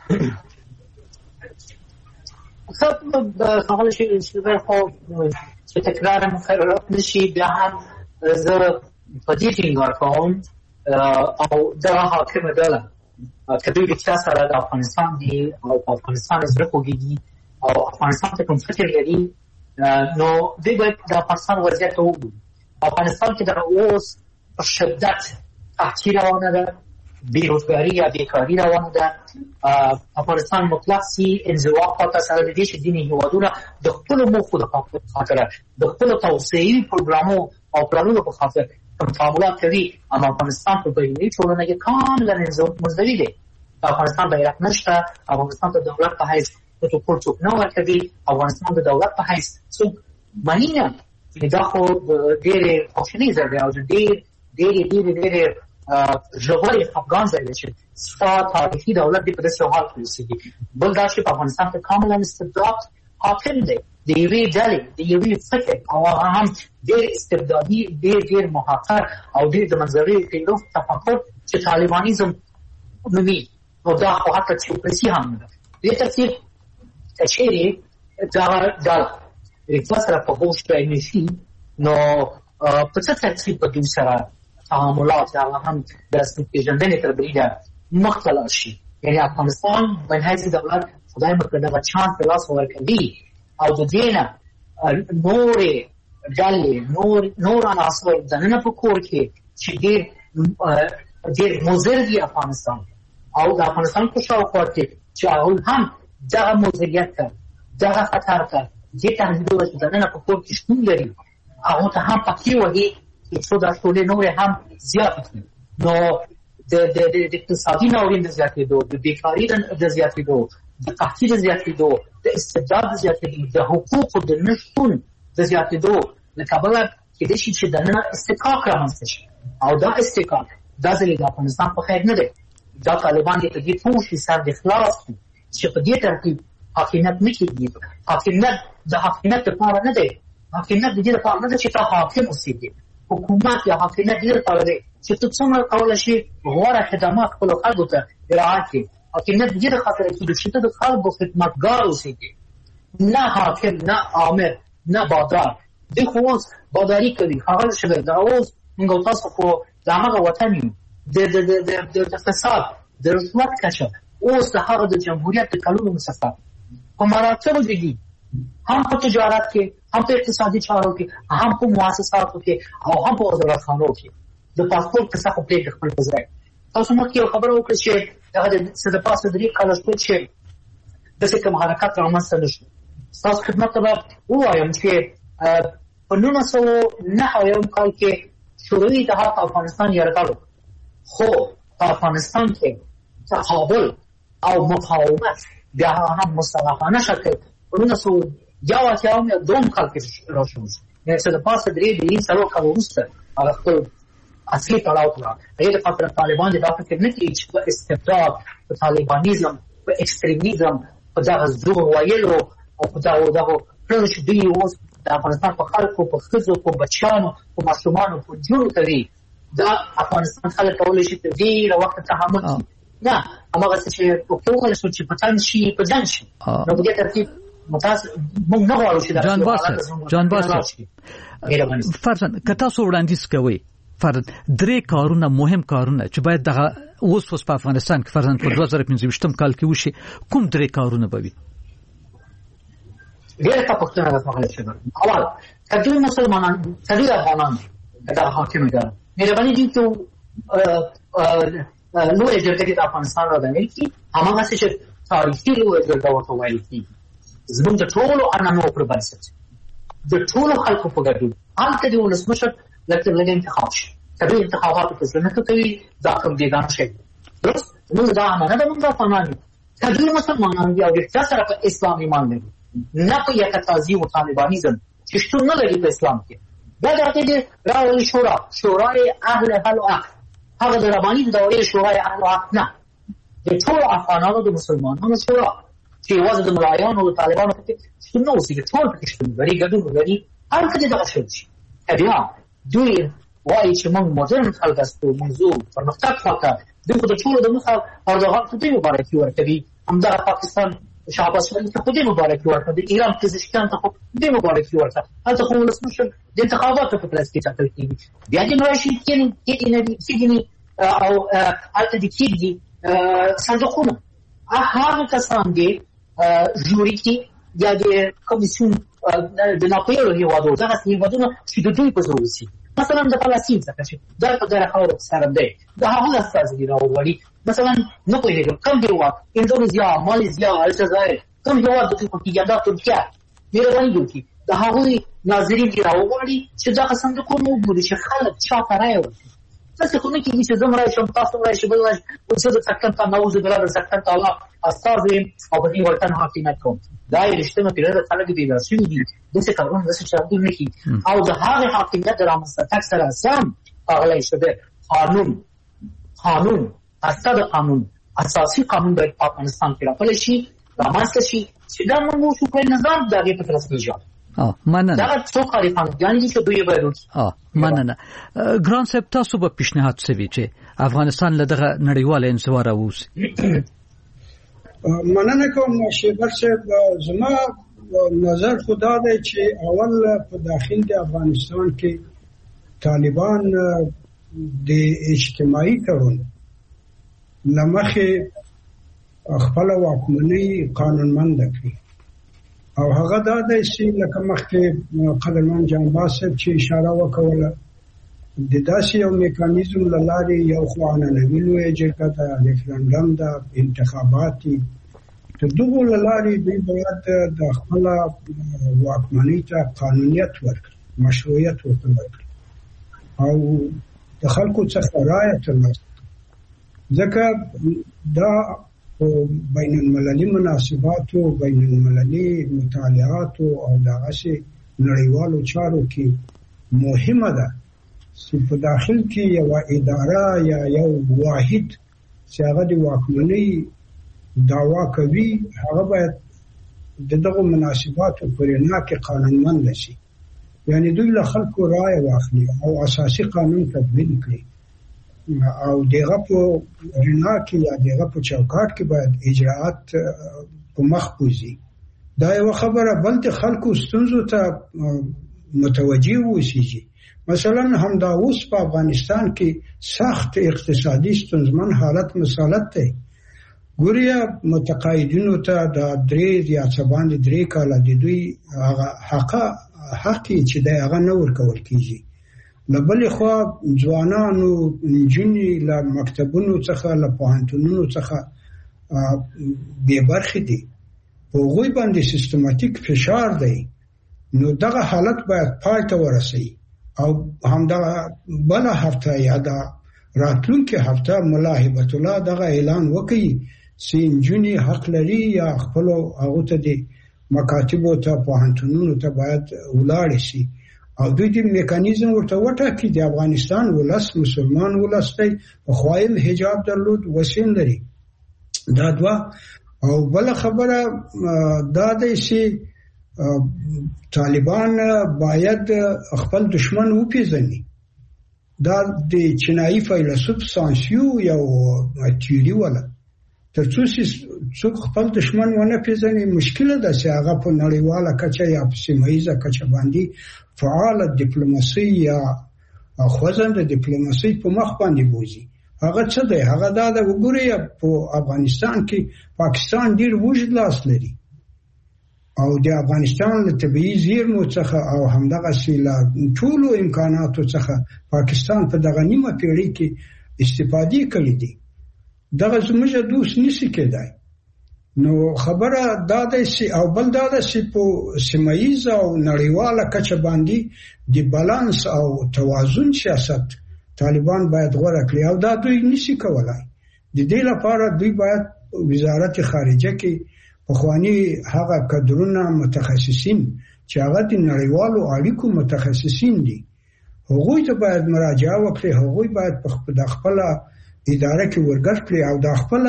خبره شي خو چې تکرار مکررات نشي بیا هم زه په دې ټینګار کوم او دغه حاکمه ډله که دوی د چا سره د افغانستان دي او په افغانستان زړه خوږېږي او افغانستان ته کوم فکر لري نو دوی باید د افغانستان وضعیت ته وګوري. افغانستان کې د اوس په شدت قحطي روانه ده، بیروزګاری یا بیکاری روانه ده. افغانستان مطلق سي انزوا خاطر سره د دې چې ځینې هیوادونه د خپلو موخو د خاطر د خپلو توسعې پروګرامو او پلانونو په خاطر تعاملات کوي، اما افغانستان په بهرنۍ ټولنه کې کاملا منزوي دی. افغانستان بیرغ نشته، افغانستان د دولت په حیث ټول څوک نه ورکوي، افغانستان د دولت په حیث څوک مني نه. دا خو ډېرې خواشینۍ ځای دی او ډېرې ژورې خفګان ځای دی چې ستا تاریخي دولت دې په داسې حال کې اوسېږي. بل دا چې په افغانستان کې کاملا استبداد حاکم دی د یوې ډلې د یوې فکر او هغه هم ډېر استبدادي ډېر محقر او ډېر د منځوي فکر تفکر چې طالبانیزم نومي او دا خو حتی تیوکراسي هم نه ده. دې ترتیب که چیرې دغه ډله رښتیا سره په هوښ کې نه شي نو په څه ترتیب به دوی سره تعاملات هغه هم د رسمي پېژندنې تر بریده مخته لاړ شي. یعنې افغانستان په حیث دولت خدای مکړه دغه چانس ته لاس ورکوي او د دې نه نورې ډلې نور عناصر دننه په کور کې چې ډېر مضر دي افغانستان او د افغانستان په شاوخوا کې چې هغوی هم دغه مضریت ته دغه خطر ته دې تهدیدونه چې دننه په کور کې شتون لري هغو ته هم پکې وهي څو دا ټولې نورې هم زیاتې کړي. نو د اقتصادي ناورین د زیاتېدو، د بیکاري د زیاتېدو، د قحطۍ د زیاتېدو، د استبداد د زیاتېدو، د حقوقو د نه شتون د زیاتېدو له کبله کېدای شي چې دننه استحقاق رامنځته شي او دا استحقاق دا ځلې د افغانستان په خیر نه دی. دا طالبان دې په دې پوه شي سر د خلاص کړي چې په دې ترتیب حاکمیت نه کېږي. حاکمیت د حاکمیت لپاره نه دی، حاکمیت د دې لپاره نه دی چې تا حاکم اوسېږي. حکومت یا حاکمیت دې لپاره دی چې ته څومره کولی شي غوره خدمات خپلو خلکو ته ارعایت کړي. حاکمیت د دې لپاره کېږي چې ته د خلکو خدمتګار اوسېږي، نه حاکم، نه آمر، نه بادار. دوی خو اوس باداري کوي. ښاغلی شبیر دا اوس موږ او تاسو خو د همغه وطن یو. د فساد د رشوت کچه اوس د هغه د جمهوریت د کلونو مسافر په مراتبو دي، هم په تجارت کې، هم په اقتصادي چارو کې، هم په مؤسساتو کې او هم په وزارتخانو کې. د پاسپورت کیسه خو پرېږدي خپل په ځای. تاسو مخکې یو خبره وکړه چې هغه د څه د پاسه 3 کاله شپې چې داسې کوم حرکت رامنځته نه شو. ستاسو خدمت ته به ووایم چې په 1909 کال کې شوروي اتحاد افغانستان یرغل وکړ، خو په افغانستان کې تقابل او مقاومت بیا هم مصالحانه شکل په 1982 کال کې راشو. یعنې څه د پاسه 3 کال وروسته هغه خپل اصلي تړاو کړه. هغې لپاره طالبان دا فکر نه کوي چې په استبداد، په طالبانیزم، په اکستریمیزم، په دغه زور ویلو او په دغه کړنو چې دوی اوس د افغانستان په خلکو، په ښځو، په بچیانو، په ماشومانو، په نجونو کوي. دا افغانستان خلک کولی شي تر ډېره وخته تحمل کړي. نه، هماغسې چې وکولی شو چې په تن شي، په جنګ شي. نو په دې ترتیب موږ نه غواړو چې جان باسر فرضاً که تاسو وړاندیز کوئ فرض 3 کارونه مهم کارونه چې باید دغه اوس په افغانستان کې فرضاً په 2015 کال کې وشي، کوم 3 کارونه به وي؟ ډېره ښه پوښتنه ده ښاغلی شبیر. اول که دوی مسلمانان، که دوی افغانان دغه حاکم اداره مهرباني دي چې لویه جرګه د افغانستان راغلې کړي، هماغسې چې تاریخي لویه جرګه ورته ویل کېږي، زموږ د ټولو عنعنو پر بنسټ د ټولو خلکو په ګډون هلته د ولسمشر لږ انتخاب شي. که دوی انتخاباتو ته زړه نه کوي دا کوم بېګانه شی دی. درست زموږ دا امانه ده، موږ د افغانان یو. که دوی مسلمانان دي او رښتیا سره په اسلام ایمان لري، نه په یکتازي و طالبانیزم چې شتون نه لري په اسلام کې، دا د هغې د راولي شورای اهل حل و عقد، هغه د رباني د دورې شورای اهل و عقد نه، د ټولو افغانانو د مسلمانانو شورا چې یوازې د ملایانو او د طالبانو پکې شتون نه اوسېږي، ټول پکې شتون لري، ګډون لري. هلته دې دغه شی شي. که بیا دوی وایي چې موږ مدرن خلک هستو، موضوع پرمختګ خواته، دوی خو د ټولو د مخه اردوغان ته دوی مبارکي ورکوي. همدغه پاکستان شهباز شریف ته خو دې مبارکي ورکړه، د ایران پزشکیان ته خو دې مبارکي ورکړه. هلته خو ولسمشر د انتخاباتو په ترڅ کې ټاکل کېږي. بیا دې نو راشي کېږي او هلته دې کېږي صندوقونه. هغه کسان دې ژوري کې یا د کمیسیون د ناپېړو هېوادونو دغه هېوادونه چې د دوی په زور اوسي مثلا د فلسطین څخه چې دا په ګډه خاوره سره دی د هغو استازي دي راوړي مثلا نه پوهېږم کوم هېواد اندونیزیا مالیزیا الجزایر کوم هېواد د کې یا دا ترکیه مهرباني وکړي د هغوی ناظرین دي راوغواړي چې دغه صندوقونه وګوري چې خلک چا ته رایه ورکړي داسې خو نه کېږي چې زه هم راشم تاسو هم راشئ بل راشي زه د څښتن ته نعوذ بالله د څښتن تعالی استازی یم او په دې وطن حاکمیت کوم دا یې رښتینه پیړۍ خلک بیدار شوي دي داسې کارونه داسې چارې نه کېږي او د هغې حاکمیت د رامنځته تګ سره سم ښاغلی شده قانون اساس قانون اساسي قانون باید په افغانستان کې راپلی شي رامنځته شي چې دا موږ شو کړی نظام د هغې په طرف نژاد مننه دا څو خارقان دي چې دوی باید وکړي مننه ګران صاحب تاسو به پیشنهاد کوئ چې افغانستان له دغه نړیواله انزوا راووځي مننه کوم شیبر صاحب زما نظر خدا دی چې اول په داخل د افغانستان کې طالبان د اجتماعي تړون لمخې خپل واکمنۍ قانونمند کړي او هغه دا دی چې لکه مخکې قدرمن جانباز صاحب چې اشاره وکوله د داسې یو میکانیزم له لارې یو خو عنعنوي لویه جرګه ده ریفرنډم ده انتخابات دي تر دغو له لارې دوی باید د خپله واکمنۍ ته قانونیت ورکړي مشروعیت ورته ورکړي او د خلکو څخه رایه ترلاسه کړي ځکه دا بین المللي مناسباتو بین المللي مطالعاتو او دغسې نړیوالو چارو کې مهمه ده چې په داخل کې یوه اداره یا یو واحد چې هغه د واکمنۍ دعوا کوي هغه باید د دغو مناسباتو په رڼا کې قانونمند شي یعنی دوی له خلکو رایه واخلي او اساسي قانون تطبیق کړي او دغه په رڼا کې یا دغه په چوکاټ کې باید اجراءات په مخ بوزي دا یو خبره بل د خلکو ستونزو ته متوجه ووسیږي مثلا همدا اوس په افغانستان کې سخت اقتصادي ستونزمن حالت مسالت دی ګوریا متقاعدینو ته د 3 یا څه باندې 3 کاله د دوی حق چې د هغه نه ورکول کیږي لبلې خوا ځوانانو نجونې له مکتبونو څخه له پوهنتونونو څخه بې برخې دي په هغوی باندې سیستماتیک فشار دی نو دغه حالت باید پای ته ورسوي او همدغه بله هفته یا د راتلونکې هفته ملا هبت الله دغه اعلان وکړي چې نجونې حق لري یا خپلو هغو ته د مکاتبو ته پوهنتونونو ته باید ولاړې شي او دوی د میکانیزم ورته وټاکي د افغانستان ولس مسلمان ولس دی پخوا یې حجاب درلود وسیم لري دا دوه او بل خبره دا دی چې طالبان باید خپل دشمن وپیژني دا د چینایي فیلسوف سانسیو یو تیوري ولا ترڅو چې څوک خپل دشمن ونه پیژني مشکل ده چې هغه په نړیواله کچه یا په سیمه‌ایزه کچه باندې فعال ډیپلوماسي یا خوځنده ډیپلوماسي په مخ باندې بوزي هغه څه دی هغه دا د وګوري په افغانستان کې پاکستان ډیر وجود لاس لري او د افغانستان له طبيعي زیرمو څخه او همدغه سیلا ټولو امکاناتو څخه پاکستان په دغه نیمه پیړۍ کې استفادې کړې دي دغه زموږ دوست نشي کېدای نو خبره دا ده چې او بل دا ده چې په سیمایي او نړیواله کچه باندې د بالانس او توازن سیاست طالبان باید غوړه کړي او دا دوی نشي کولای د دې لپاره دوی باید وزارت خارجه کې پخوانی هغه کادرونه متخصصین چې هغه د نړیوالو اړیکو متخصصین دي هغوی ته باید مراجعه وکړي هغوی باید په خپل اداره کې ورګټ کړي او د خپل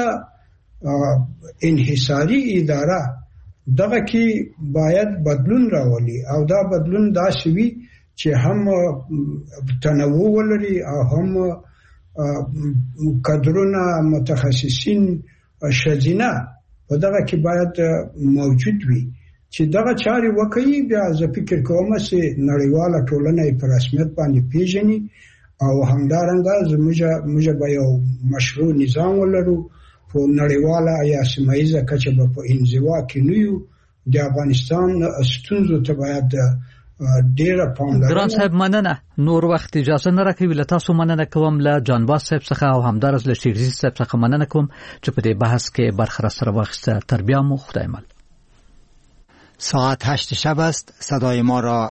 انحصاري اداره دغه کې باید بدلون راولي او دا بدلون دا شوي چې هم تنوع ولري او هم کادرونه متخصصین شزینه په دغه کې باید موجود وي چې دغه چاري وکړي بیا زه فکر کوم چې نړیواله ټولنه په رسمیت باندې پیژني او همدارنګه زموږ به یو مشروع نظام ولرو په نړیواله یا سیمایي کچه به په انزوا کې نه یو د افغانستان ستونزو ته باید ډیره پاملرنه. ګران صاحب مننه، نور وخت اجازه نه راکوي. له تاسو مننه کوم، له جانباز صاحب څخه او همدارس له شیرزي صاحب څخه مننه کوم چې په دې بحث کې برخه را سره واخیسته. تر بیا مو خدای مل. ساعت 8 شب است. صدای ما را